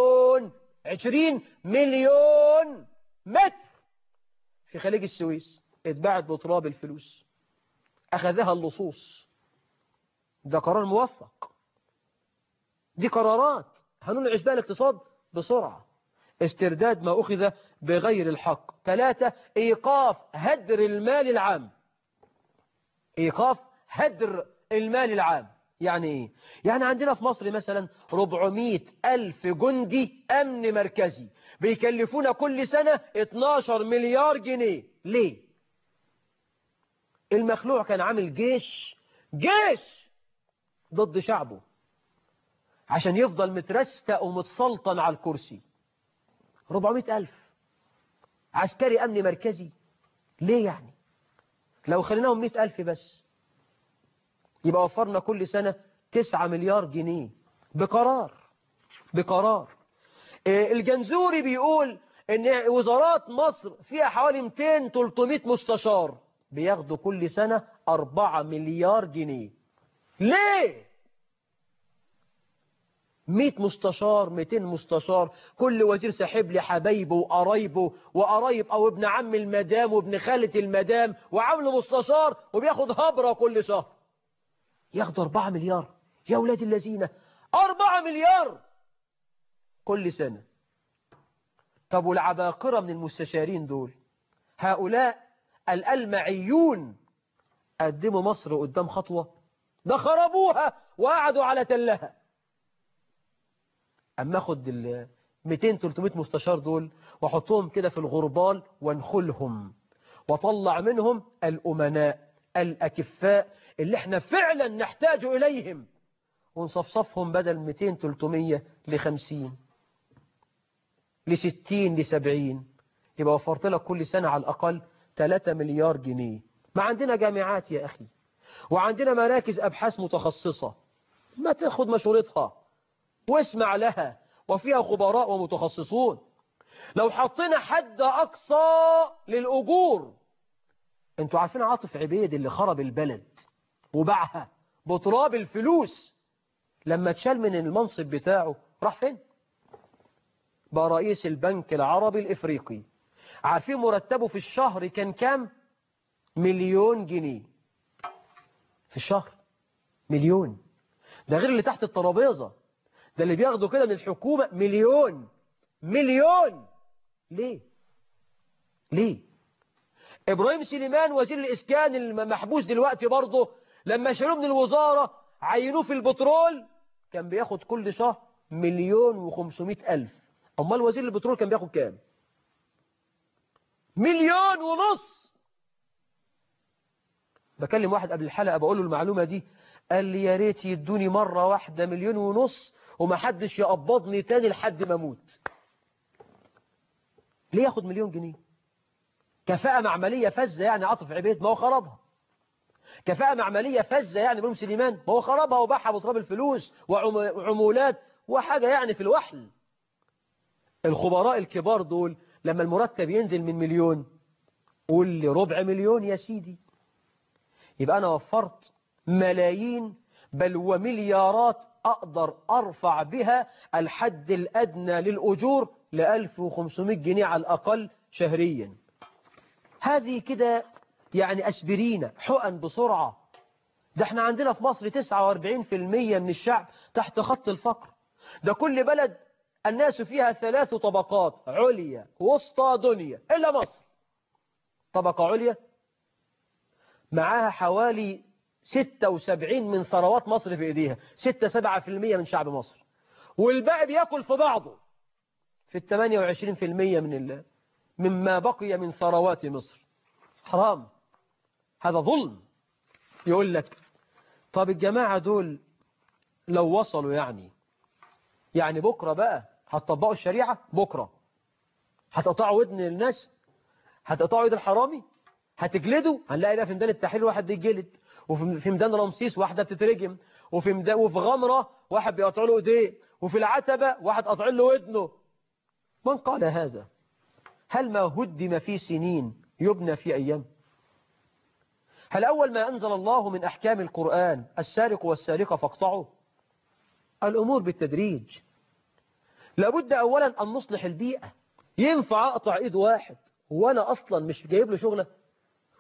مليون 20 مليون متر في خليج السويس. اتباعت بتراب الفلوس، أخذها اللصوص. ده قرار موفق. دي قرارات هننعش بها الاقتصاد بسرعة. استرداد ما أخذ بغير الحق. 3 إيقاف هدر المال العام. إيقاف هدر المال العام يعني إيه؟ يعني عندنا في مصر مثلا 400 ألف جندي أمن مركزي بيكلفونا كل سنة 12 مليار جنيه. ليه؟ المخلوع كان عامل جيش ضد شعبه عشان يفضل مترستق ومتسلطن على الكرسي. 400 ألف عسكري أمن مركزي. ليه يعني؟ لو خليناهم 100 ألف بس يبقى وفرنا كل سنة 9 مليار جنيه بقرار. الجنزوري بيقول ان وزارات مصر فيها حوالي 200-300 مستشار بياخدوا كل سنة 4 مليار جنيه. ليه؟ 100 مستشار 200 مستشار، كل وزير ساحب لي حبايبه وقرايبه وقرايب او ابن عم المدام وابن خالة المدام وعامله مستشار وبياخد هبرة كل شهر. ياخدوا 4 مليار يا ولاد الذين، 4 مليار كل سنة. طب والعباقرة من المستشارين دول، هؤلاء الألمعيون قدموا مصر قدام خطوة؟ ده خربوها وقعدوا على تلها. أما أخد 200-300 مستشار دول وأحطهم كده في الغربال وانخلهم وطلع منهم الأمناء الأكفاء اللي احنا فعلا نحتاج إليهم ونصفصفهم بدل 200-300 ل50 ل60 ل70، يبقى وفرت لك كل سنة على الأقل 3 مليار جنيه. ما عندنا جامعات يا أخي وعندنا مراكز أبحاث متخصصة، ما تاخد مشورتها واسمع لها وفيها خبراء ومتخصصون. لو حطينا حد أقصى للأجور، انتوا عارفين عاطف عبيد اللي خرب البلد وباعها بتراب الفلوس، لما اتشال من المنصب بتاعه راح فين؟ بقى رئيس البنك العربي الإفريقي. عارفين مرتبه في الشهر كان كام؟ 1,000,000 جنيه في الشهر. 1,000,000. ده غير اللي تحت الترابيزة، ده اللي بياخدوا كده من الحكومة 1,000,000. ليه؟ إبراهيم سليمان وزير الإسكان المحبوس دلوقتي برضه لما شالوه من الوزارة عينوه في البترول كان بياخد كل شهر 1,500,000. أمال وزير البترول كان بياخد كام؟ 1,500,000. بكلم واحد قبل الحلقة بقول له المعلومة دي، قال لي يا ريت يدوني مرة واحدة 1,500,000 ومحدش يقبضني تاني لحد ما اموت. ليه ياخد 1,000,000 جنيه؟ كفاءة معملية فزة يعني عاطف عبيد، ما هو خربها. كفاءة معملية فزة يعني إبراهيم سليمان، ما هو خربها وباعها بتراب الفلوس وعمولات وحاجة يعني في الوحل. الخبراء الكبار دول لما المرتب ينزل من 1,000,000 قول لي 250,000 يا سيدي، يبقى أنا وفرت ملايين بل ومليارات أقدر أرفع بها الحد الأدنى للأجور ل1500 جنيه على الأقل شهريا. هذه كده يعني أسبرينا حقن بسرعة. ده احنا عندنا في مصر 49% من الشعب تحت خط الفقر. ده كل بلد الناس فيها 3 طبقات، عليا وسطى دنيا، إلا مصر طبقة عليا معاها حوالي 76 من ثروات مصر في ايديها، 6-7% من شعب مصر، والباقي بياكل في بعضه في 28% مما بقي من ثروات مصر. حرام، هذا ظلم. يقول لك طب الجماعة دول لو وصلوا يعني بكرة بقى هتطبقوا الشريعة، بكرة هتقطعوا ودن الناس، هتقطعوا ايد الحرامي، هتجلدوا. هنلاقي بقى في ميدان التحرير واحد بيتجلد، وفي ميدان رمسيس واحدة بتترجم، وفي غمرة واحد بيقطع له ايديه، وفي العتبة واحد قطع له ودنه. من قال هذا؟ هل ما هدم في سنين يبنى في أيام؟ هل أول ما أنزل الله من أحكام القرآن السارق والسارقة فاقطعوا؟ الأمور بالتدريج. لابد أولا أن نصلح البيئة. ينفع أقطع إيد واحد وأنا أصلا مش جايب له شغلة؟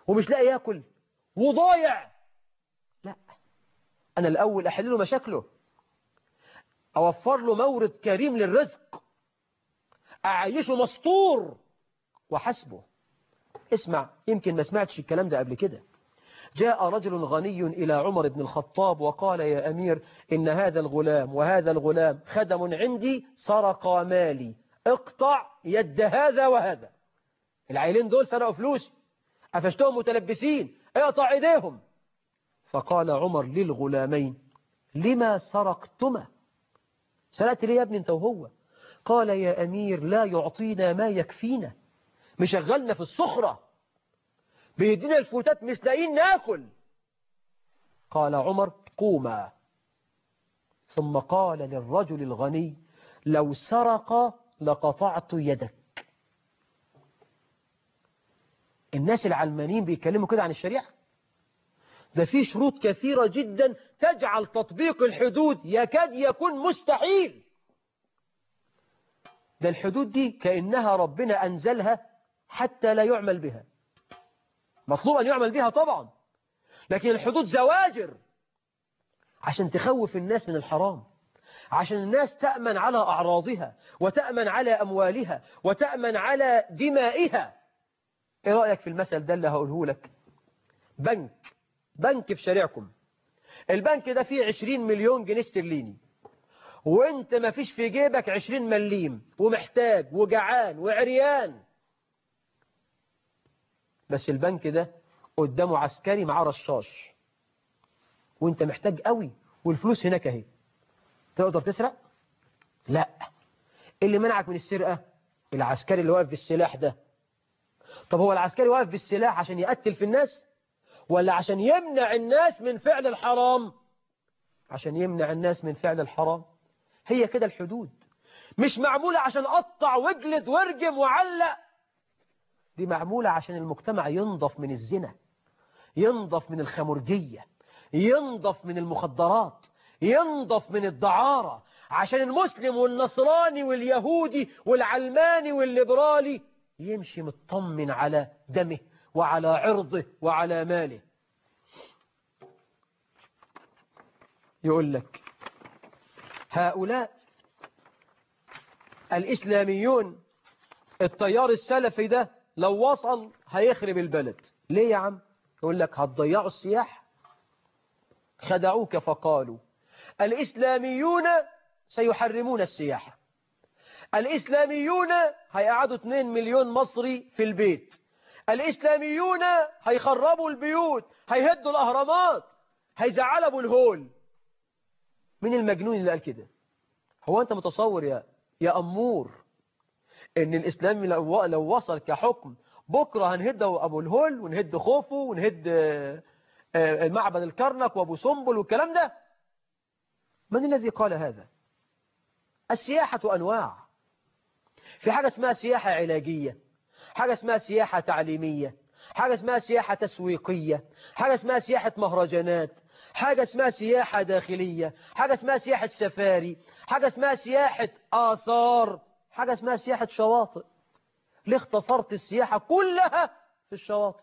ومش لاقي ياكل وضايع. لا، أنا الأول أحل له مشاكله، أوفر له مورد كريم للرزق، أعيشه مستور وحسبه. اسمع، يمكن ما سمعتش الكلام ده قبل كده. جاء رجل غني إلى عمر بن الخطاب وقال: يا أمير، إن هذا الغلام وهذا الغلام خدم عندي سرقا مالي، اقطع يد هذا وهذا. العائلين دول سرقوا فلوسي، قفشتهم متلبسين، اقطع ايديهم. فقال عمر للغلامين: لما سرقتما؟ سرقت ليه يا ابني انت وهو؟ قال: يا أمير، لا يعطينا ما يكفينا، مشغلنا في الصخرة، بيدينا الفوتات مش لاقيين ناكل. قال عمر: قوما. ثم قال للرجل الغني: لو سرق لقطعت يدك. الناس العلمانيين بيتكلموا كده عن الشريعة؟ ده في شروط كثيرة جدا تجعل تطبيق الحدود يكاد يكون مستحيل. ده الحدود دي كأنها ربنا أنزلها حتى لا يعمل بها. مطلوب أن يعمل بها طبعا، لكن الحدود زواجر عشان تخوف الناس من الحرام، عشان الناس تأمن على أعراضها وتأمن على أموالها وتأمن على دمائها. إيه رأيك في المثل ده اللي هقوله لك؟ بنك في شارعكم، البنك ده فيه 20 مليون جنيه استرليني، وانت ما فيش في جيبك 20 مليم، ومحتاج وجعان وعريان. بس البنك ده قدامه عسكري معاه رشاش، وانت محتاج قوي، والفلوس هناك اهي. تقدر تسرق؟ لا. اللي منعك من السرقة العسكري اللي واقف بالسلاح ده. طب هو العسكري واقف بالسلاح عشان يقتل في الناس، ولا عشان يمنع الناس من فعل الحرام؟ عشان يمنع الناس من فعل الحرام. هي كده الحدود، مش معمولة عشان أقطع واجلد وارجم وعلق، دي معمولة عشان المجتمع ينضف من الزنا، ينضف من الخمرجية، ينضف من المخدرات، ينضف من الدعارة، عشان المسلم والنصراني واليهودي والعلماني والليبرالي يمشي مطمن على دمه وعلى عرضه وعلى ماله. يقول لك هؤلاء الإسلاميون، التيار السلفي ده لو وصل هيخرب البلد. ليه يا عم؟ يقول لك هتضيعوا السياح. خدعوك فقالوا الإسلاميون سيحرمون السياحة، الإسلاميون هيقعدوا 2 مليون مصري في البيت، الإسلاميون هيخربوا البيوت، هيهدوا الأهرامات، هيزعلوا أبو الهول. مين المجنون اللي قال كده؟ هو أنت متصور يا أمور إن الإسلام لو وصل كحكم بكرة هنهد أبو الهول ونهد خوفو ونهد المعبد الكرنك وأبو سمبل والكلام ده؟ من الذي قال هذا؟ السياحة أنواع. في حاجة اسمها سياحة علاجية، حاجة اسمها سياحة تعليمية، حاجة اسمها سياحة تسويقية، حاجة اسمها سياحة مهرجانات، حاجة اسمها سياحة داخلية، حاجة اسمها سياحة سفاري، حاجة اسمها سياحة آثار، حاجة اسمها سياحة شواطئ. ليه اختصرت السياحة كلها في الشواطئ؟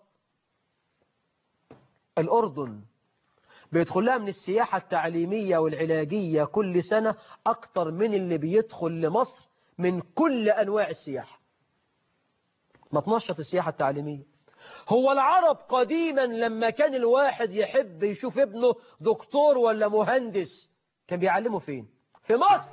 الأردن بيدخل لها من السياحة التعليمية والعلاجية كل سنة أكتر من اللي بيدخل لمصر من كل أنواع السياحة. ما تنشط السياحة التعليمية. هو العرب قديما لما كان الواحد يحب يشوف ابنه دكتور ولا مهندس كان بيعلمه فين؟ في مصر.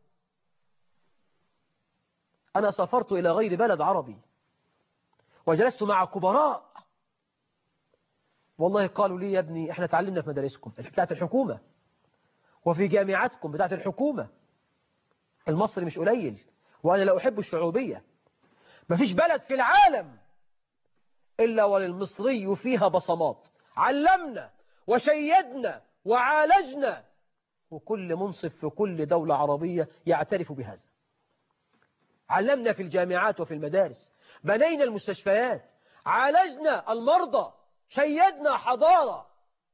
أنا سافرت إلى غير بلد عربي وجلست مع كبراء، والله قالوا لي يا ابني احنا تعلمنا في مدارسكم بتاعت الحكومة وفي جامعاتكم بتاعت الحكومة. المصري مش قليل، وأنا لا أحب الشعوبية. مفيش بلد في العالم إلا وللمصري فيها بصمات. علمنا وشيدنا وعالجنا، وكل منصف في كل دولة عربية يعترف بهذا. علمنا في الجامعات وفي المدارس، بنينا المستشفيات، عالجنا المرضى، شيدنا حضارة.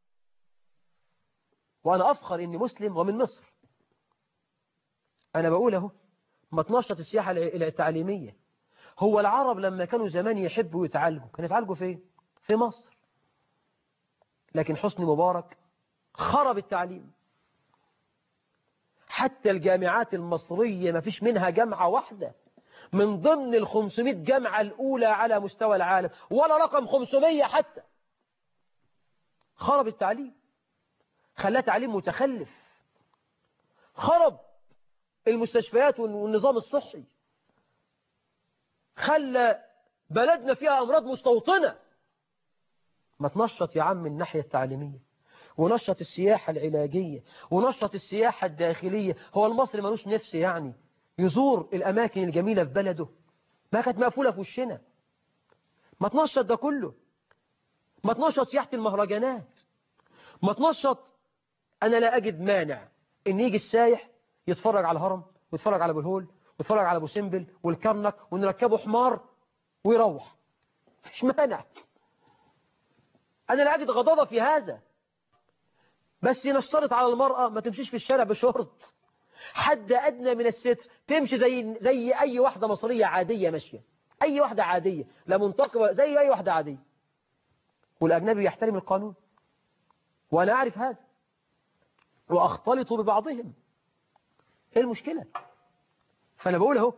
وأنا أفخر إني مسلم ومن مصر. أنا بقول أهو ما تنشط السياحة التعليمية. هو العرب لما كانوا زمان يحبوا يتعالجوا كانوا يتعالجوا فين؟ في مصر. لكن حسني مبارك خرب التعليم. حتى الجامعات المصرية ما فيش منها جامعة واحدة من ضمن 500 جامعة الأولى على مستوى العالم، ولا رقم 500 حتى. خرب التعليم، خلاه تعليم متخلف، خرب المستشفيات والنظام الصحي، خلى بلدنا فيها أمراض مستوطنة. ما تنشط يا عم من الناحية التعليمية، ونشط السياحة العلاجية، ونشط السياحة الداخلية. هو المصري ملوش نفس يعني يزور الأماكن الجميلة في بلده؟ ما كانت مقفولة في وشنا. ما تنشط ده كله، ما تنشط سياحة المهرجانات، ما تنشط. أنا لا أجد مانع إن يجي السايح يتفرج على الهرم ويتفرج على أبو الهول ويتفرج على أبو سمبل والكرنك ونركبه حمار ويروح، مفيش مانع. أنا لا أجد غضاضة في هذا، بس نشترط على المرأة ما تمشيش في الشارع بشورت، حد أدنى من الستر، تمشي زي أي واحدة مصرية عادية ماشية، أي واحدة عادية لا منتقبة، زي أي واحدة عادية. والأجنبي يحترم القانون، وأنا أعرف هذا وأختلط ببعضهم. إيه المشكلة؟ فأنا بقول أهو،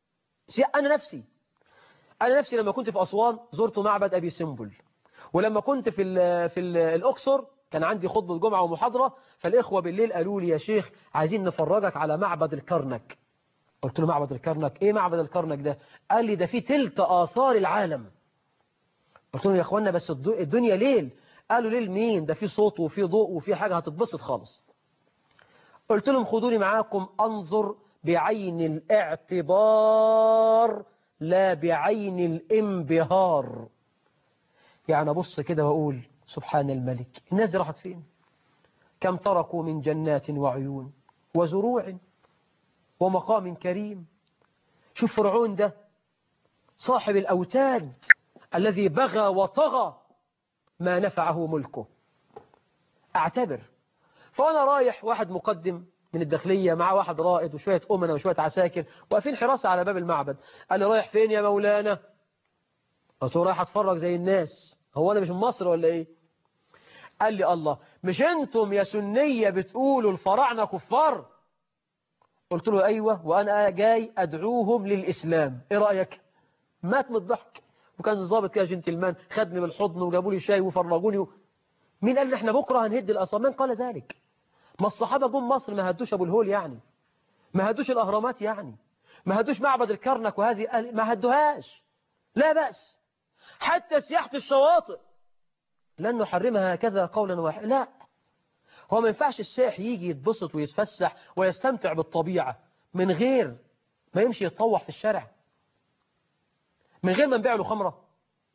أنا نفسي لما كنت في أسوان زرت معبد أبي سمبل، ولما كنت في الأقصر كان عندي خطبة جمعة ومحاضرة، فالإخوة بالليل قالوا لي يا شيخ عايزين نفرجك على معبد الكرنك. قلت له معبد الكرنك؟ إيه معبد الكرنك ده؟ قال لي ده فيه تلت آثار العالم. قلت له يا أخوانا بس الدنيا ليل. قالوا ليل مين؟ ده فيه صوت وفيه ضوء وفيه حاجة هتتبسط خالص. قلت لهم خدوني معاكم أنظر بعين الاعتبار لا بعين الانبهار. يعني أبص كده وأقول سبحان الملك، الناس دي راحت فين؟ كم تركوا من جنات وعيون وزروع ومقام كريم. شوف فرعون ده صاحب الأوتاد الذي بغى وطغى، ما نفعه ملكه. أعتبر. فأنا رايح، واحد مقدم من الداخلية مع واحد رائد وشوية أمنة وشوية عساكر واقفين حراسة على باب المعبد. قال لي رايح فين يا مولانا؟ قلت له رايح أتفرج زي الناس، هو أنا مش من مصر ولا إيه؟ قال لي الله، مش أنتم يا سنية بتقولوا الفراعنة كفار؟ قلت له أيوة، وأنا جاي أدعوهم للإسلام، إيه رأيك؟ مات من الضحك. وكان الضابط كده جنتلمان، خدني بالحضن وجابوا لي شاي وفرجوني. مين قال لي احنا بكرة هنهد الأصنام؟ من قال ذلك؟ ما الصحابة جم مصر ما هدوش أبو الهول يعني، ما هدوش الأهرامات يعني، ما هدوش معبد الكرنك وهذه ما هدوهاش. لا بأس. حتى سياحة الشواطئ لن نحرمها هكذا قولا واحدا، لا. هو ما ينفعش السائح يجي يتبسط ويتفسح ويستمتع بالطبيعة من غير ما يمشي يتطوح في الشارع، من غير ما نبيع له خمرة؟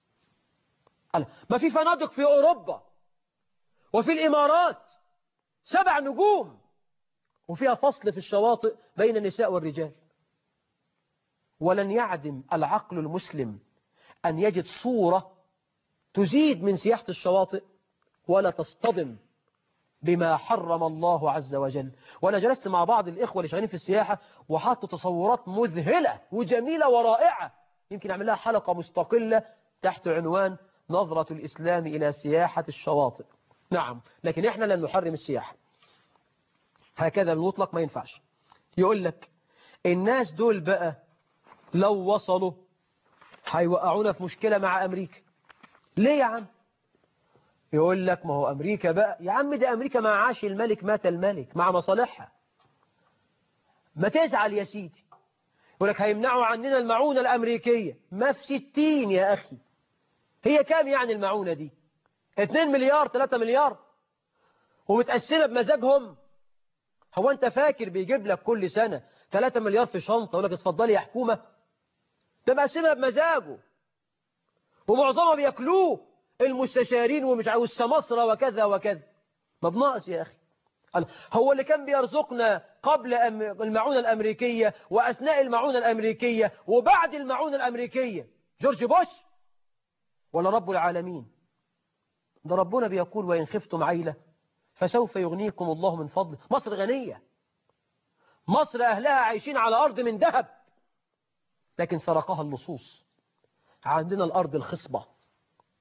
ما في فنادق في أوروبا وفي الإمارات 7 نجوم وفيها فصل في الشواطئ بين النساء والرجال. ولن يعدم العقل المسلم أن يجد صورة تزيد من سياحة الشواطئ ولا تصطدم بما حرم الله عز وجل. وأنا جلست مع بعض الإخوة اللي شغالين في السياحة وحطوا تصورات مذهلة وجميلة ورائعة، يمكن أعمل لها حلقة مستقلة تحت عنوان نظرة الإسلام إلى سياحة الشواطئ. نعم، لكن إحنا لن نحرم السياحة هكذا المطلق، ما ينفعش. يقول لك الناس دول بقى لو وصلوا هيوقعونا في مشكلة مع أمريكا. ليه يا عم؟ يقول لك ما هو أمريكا بقى، يا عم دي أمريكا مع عاش الملك مات الملك، مع مصالحها. ما تزعل يا سيدي. يقول لك هيمنعوا عننا المعونة الأمريكية، ما في 60 يا أخي. هي كام يعني المعونة دي؟ 2 مليار 3 مليار ومتقسمة بمزاجهم. هو أنت فاكر بيجيب لك كل سنة 3 مليار في شنطة يقول لك اتفضلي يا حكومة؟ ده مقسمها بمزاجه، ومعظمها بياكلوه المستشارين ومش عاوز سمسرة وكذا وكذا. ما بناقص يا أخي. هو اللي كان بيرزقنا قبل المعونة الأمريكية وأثناء المعونة الأمريكية وبعد المعونة الأمريكية جورج بوش ولا رب العالمين؟ ده ربنا بيقول وإن خفتم عيلة فسوف يغنيكم الله من فضله. مصر غنية، مصر أهلها عايشين على أرض من ذهب، لكن سرقها اللصوص. عندنا الأرض الخصبة،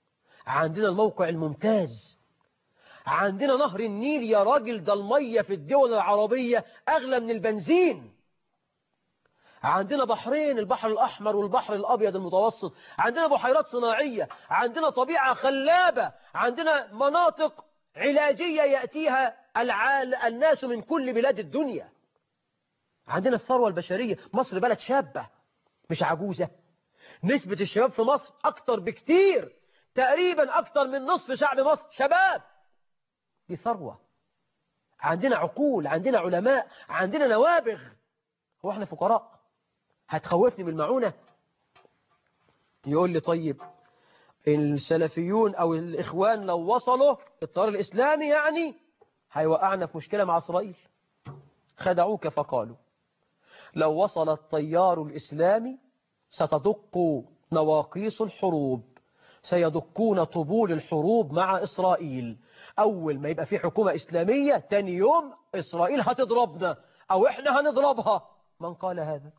عندنا الموقع الممتاز، عندنا نهر النيل يا راجل، ده المية في الدول العربية أغلى من البنزين. عندنا بحرين، البحر الأحمر والبحر الأبيض المتوسط، عندنا بحيرات صناعية، عندنا طبيعة خلابة، عندنا مناطق علاجية يأتيها الناس من كل بلاد الدنيا. عندنا الثروة البشرية. مصر بلد شابة مش عجوزة. نسبة الشباب في مصر أكتر بكتير، تقريبا أكتر من نصف شعب مصر شباب. دي ثروة. عندنا عقول، عندنا علماء، عندنا نوابغ. هو احنا فقراء؟ هتخوفني بالمعونة؟ يقول لي طيب السلفيون أو الإخوان لو وصلوا التيار الإسلامي يعني هيوقعنا في مشكلة مع إسرائيل. خدعوك فقالوا لو وصل التيار الإسلامي ستدق نواقيس الحروب، سيدقون طبول الحروب مع إسرائيل. أول ما يبقى في حكومة إسلامية تاني يوم إسرائيل هتضربنا أو إحنا هنضربها. من قال هذا؟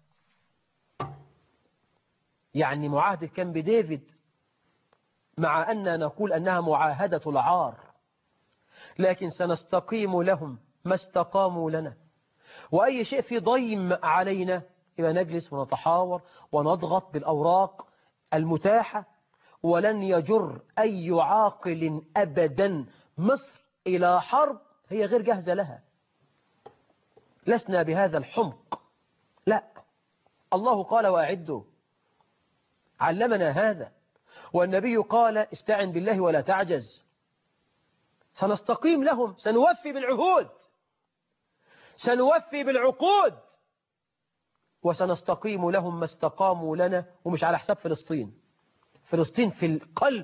يعني معاهدة كامب ديفيد، مع أننا نقول أنها معاهدة العار، لكن سنستقيم لهم ما استقاموا لنا. وأي شيء في ضيم علينا يبقى نجلس ونتحاور ونضغط بالأوراق المتاحة. ولن يجر أي عاقل أبدا مصر إلى حرب هي غير جاهزة لها. لسنا بهذا الحمق، لا. الله قال وأعدوا، علمنا هذا، والنبي قال استعن بالله ولا تعجز. سنستقيم لهم، سنوفي بالعهود، سنوفي بالعقود، وسنستقيم لهم ما استقاموا لنا. ومش على حساب فلسطين. فلسطين في القلب.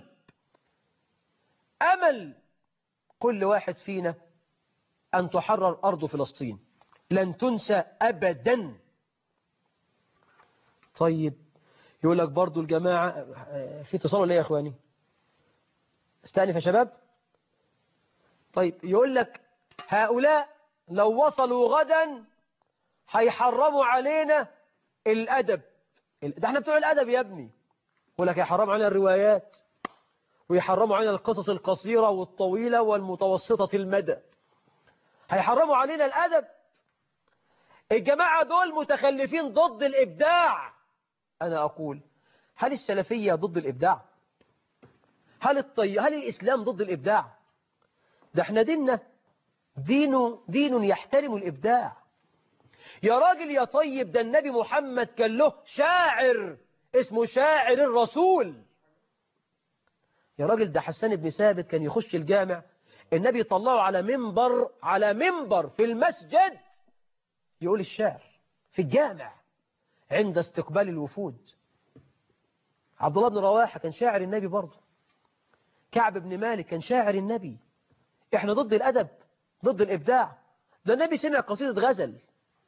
أمل كل واحد فينا أن تحرر أرض فلسطين، لن تنسى أبدا. طيب يقول لك برضو الجماعة في اتصال ولا ايه يا اخواني؟ استأنف يا شباب. طيب يقول لك هؤلاء لو وصلوا غدا هيحرموا علينا الأدب. ده احنا بتوع الأدب يا ابني. يقول لك هيحرموا علينا الروايات، ويحرموا علينا القصص القصيرة والطويلة والمتوسطة المدى. هيحرموا علينا الأدب. الجماعة دول متخلفين ضد الإبداع. أنا أقول هل السلفية ضد الإبداع؟ هل الإسلام ضد الإبداع؟ ده احنا ديننا دين يحترم الإبداع. يا راجل يا طيب، ده النبي محمد كان له شاعر اسمه شاعر الرسول. يا راجل ده حسان بن ثابت كان يخش الجامع، النبي يطلعه على منبر في المسجد يقول الشعر في الجامع عند استقبال الوفود. عبد الله بن رواحة كان شاعر النبي برضه. كعب بن مالك كان شاعر النبي. احنا ضد الأدب، ضد الإبداع. ده النبي سمع قصيدة غزل.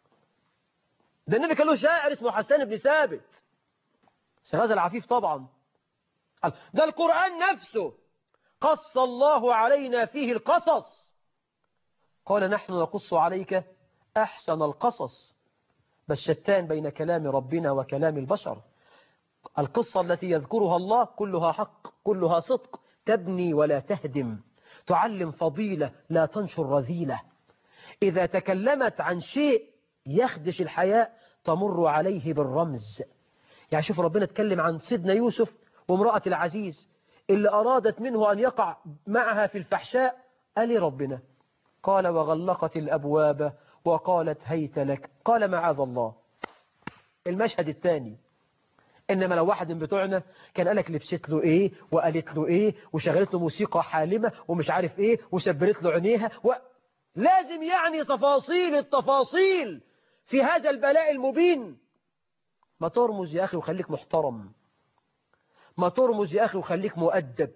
ده النبي كان له شاعر اسمه حسان بن ثابت، بس غزل عفيف طبعا. ده القرآن نفسه قص الله علينا فيه القصص، قال نحن نقص عليك أحسن القصص، بس شتان بين كلام ربنا وكلام البشر. القصة التي يذكرها الله كلها حق، كلها صدق، تبني ولا تهدم، تعلم فضيلة لا تنشر رذيلة. إذا تكلمت عن شيء يخدش الحياة تمر عليه بالرمز. يعني شوف ربنا اتكلم عن سيدنا يوسف وامرأة العزيز اللي أرادت منه أن يقع معها في الفحشاء. قال ربنا قال وغلقت الأبواب وقالت هيت لك، قال معاذ الله. المشهد الثاني، إنما لو واحد من بتوعنا كان قالك لبست له إيه وقالت له إيه وشغلت له موسيقى حالمة ومش عارف إيه وسبرت له عينيها لازم يعني تفاصيل التفاصيل في هذا البلاء المبين. ما ترمز يا أخي وخليك محترم، ما ترمز يا أخي وخليك مؤدب.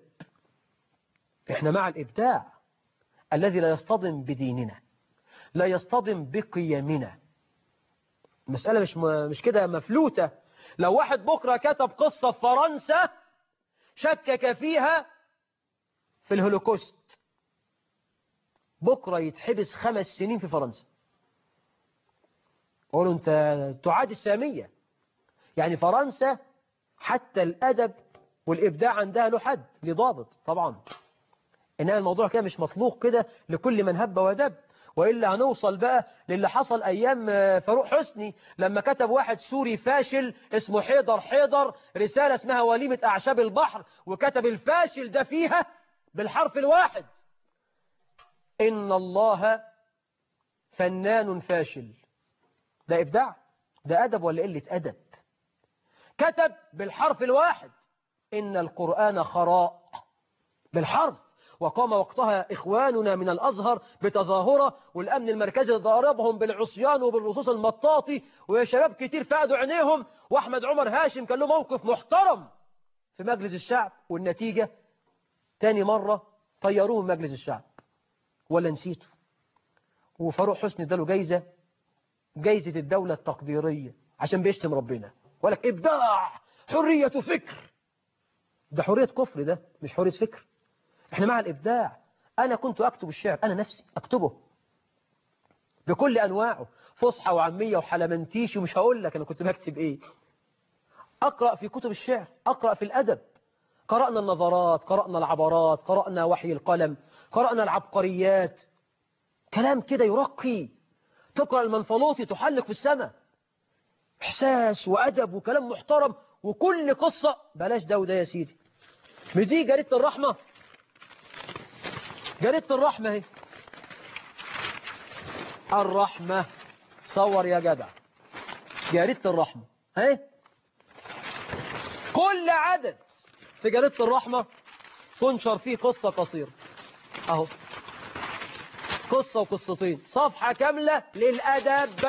إحنا مع الإبداع الذي لا يصطدم بديننا، لا يصطدم بقيمنا. المسألة مش كده مفلوتة. لو واحد بكرة كتب قصة في فرنسا شكك فيها في الهولوكوست، بكرة يتحبس 5 سنين في فرنسا. قولوا أنت تعادي السامية. يعني فرنسا حتى الأدب والإبداع عندها له حد له ضابط طبعا. إنما الموضوع كده مش مطلوق كده لكل من هب ودب، وإلا هنوصل بقى للي حصل أيام فاروق حسني لما كتب واحد سوري فاشل اسمه حيدر رسالة اسمها وليمة أعشاب البحر، وكتب الفاشل ده فيها بالحرف الواحد: إن الله فنان فاشل. ده إبداع؟ ده أدب ولا قلة أدب؟ كتب بالحرف الواحد: إن القرآن خراء، بالحرف. وقام وقتها إخواننا من الأزهر بتظاهرة، والأمن المركزي ضاربهم بالعصيان وبالرصاص المطاطي، وشباب كتير فقدوا عينيهم، وأحمد عمر هاشم كان له موقف محترم في مجلس الشعب، والنتيجة تاني مرة طيروه من مجلس الشعب. ولا نسيته؟ وفاروق حسني اداله جايزة الدولة التقديرية عشان بيشتم ربنا، ولك إبداع، حرية فكر. ده حرية كفر، ده مش حرية فكر. احنا مع الإبداع. أنا كنت أكتب الشعر، أنا نفسي أكتبه بكل أنواعه، فصحى وعامية وحلمنتيش، ومش هقول لك أنا كنت بكتب إيه. أقرأ في كتب الشعر، أقرأ في الأدب. قرأنا النظرات، قرأنا العبرات، قرأنا وحي القلم، قرأنا العبقريات، كلام كده يرقي. تقرأ المنفلوطي تحلق في السماء، إحساس وأدب وكلام محترم، وكل قصة بلاش ده وده يا سيدي. مش دي جريدة الرحمة؟ جريدة الرحمة اهي، الرحمة، صور يا جدع، جريدة الرحمة اهي. كل عدد في جريدة الرحمة تنشر فيه قصة قصيرة اهو، قصة وقصتين، صفحة كاملة للأدب.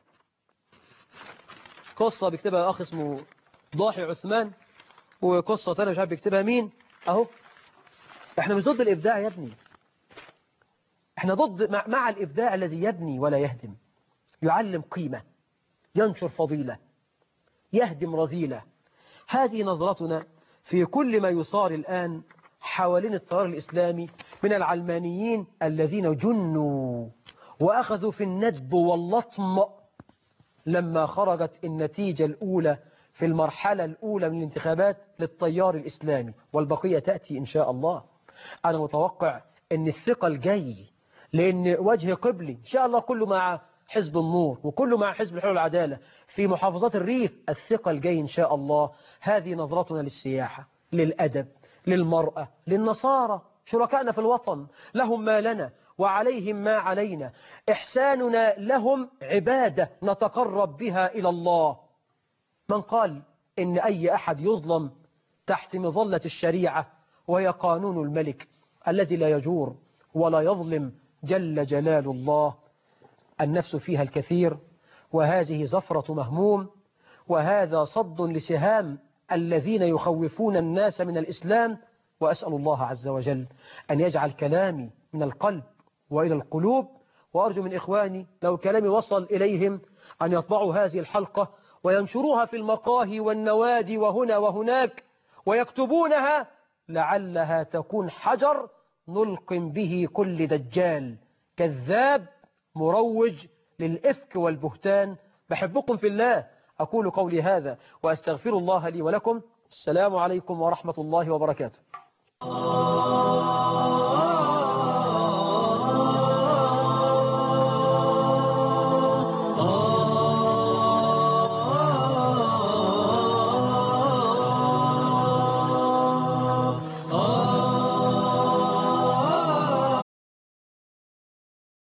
قصة بيكتبها أخ اسمه ضاحي عثمان، وقصة تانية مش عارف بيكتبها مين اهو. احنا مش ضد الإبداع يا ابني، احنا ضد مع الإبداع الذي يبني ولا يهدم، يعلم قيمة، ينشر فضيلة، يهدم رذيلة. هذه نظرتنا في كل ما يصار الآن حوالين التيار الإسلامي من العلمانيين الذين جنوا وأخذوا في الندب واللطم لما خرجت النتيجة الأولى في المرحلة الأولى من الانتخابات للتيار الإسلامي، والبقية تأتي إن شاء الله. أنا متوقع أن الثقل جاي، لأن وجه قبلي إن شاء الله كله مع حزب النور وكله مع حزب الحرية والعدالة في محافظات الريف. الثقل جاي إن شاء الله. هذه نظرتنا للسياحة، للأدب، للمرأة، للنصارى، شركائنا في الوطن، لهم ما لنا وعليهم ما علينا. إحساننا لهم عبادة نتقرب بها إلى الله. من قال إن أي أحد يظلم تحت مظلة الشريعة وهي قانون الملك الذي لا يجور ولا يظلم جل جلال الله؟ النفس فيها الكثير، وهذه زفرة مهموم، وهذا صد لسهام الذين يخوفون الناس من الإسلام. وأسأل الله عز وجل أن يجعل كلامي من القلب وإلى القلوب، وأرجو من إخواني لو كلامي وصل إليهم أن يطبعوا هذه الحلقة وينشروها في المقاهي والنوادي وهنا وهناك ويكتبونها، لعلها تكون حجر نلقم به كل دجال كذاب مروج للإفك والبهتان. بحبكم في الله، أقول قولي هذا وأستغفر الله لي ولكم. السلام عليكم ورحمة الله وبركاته.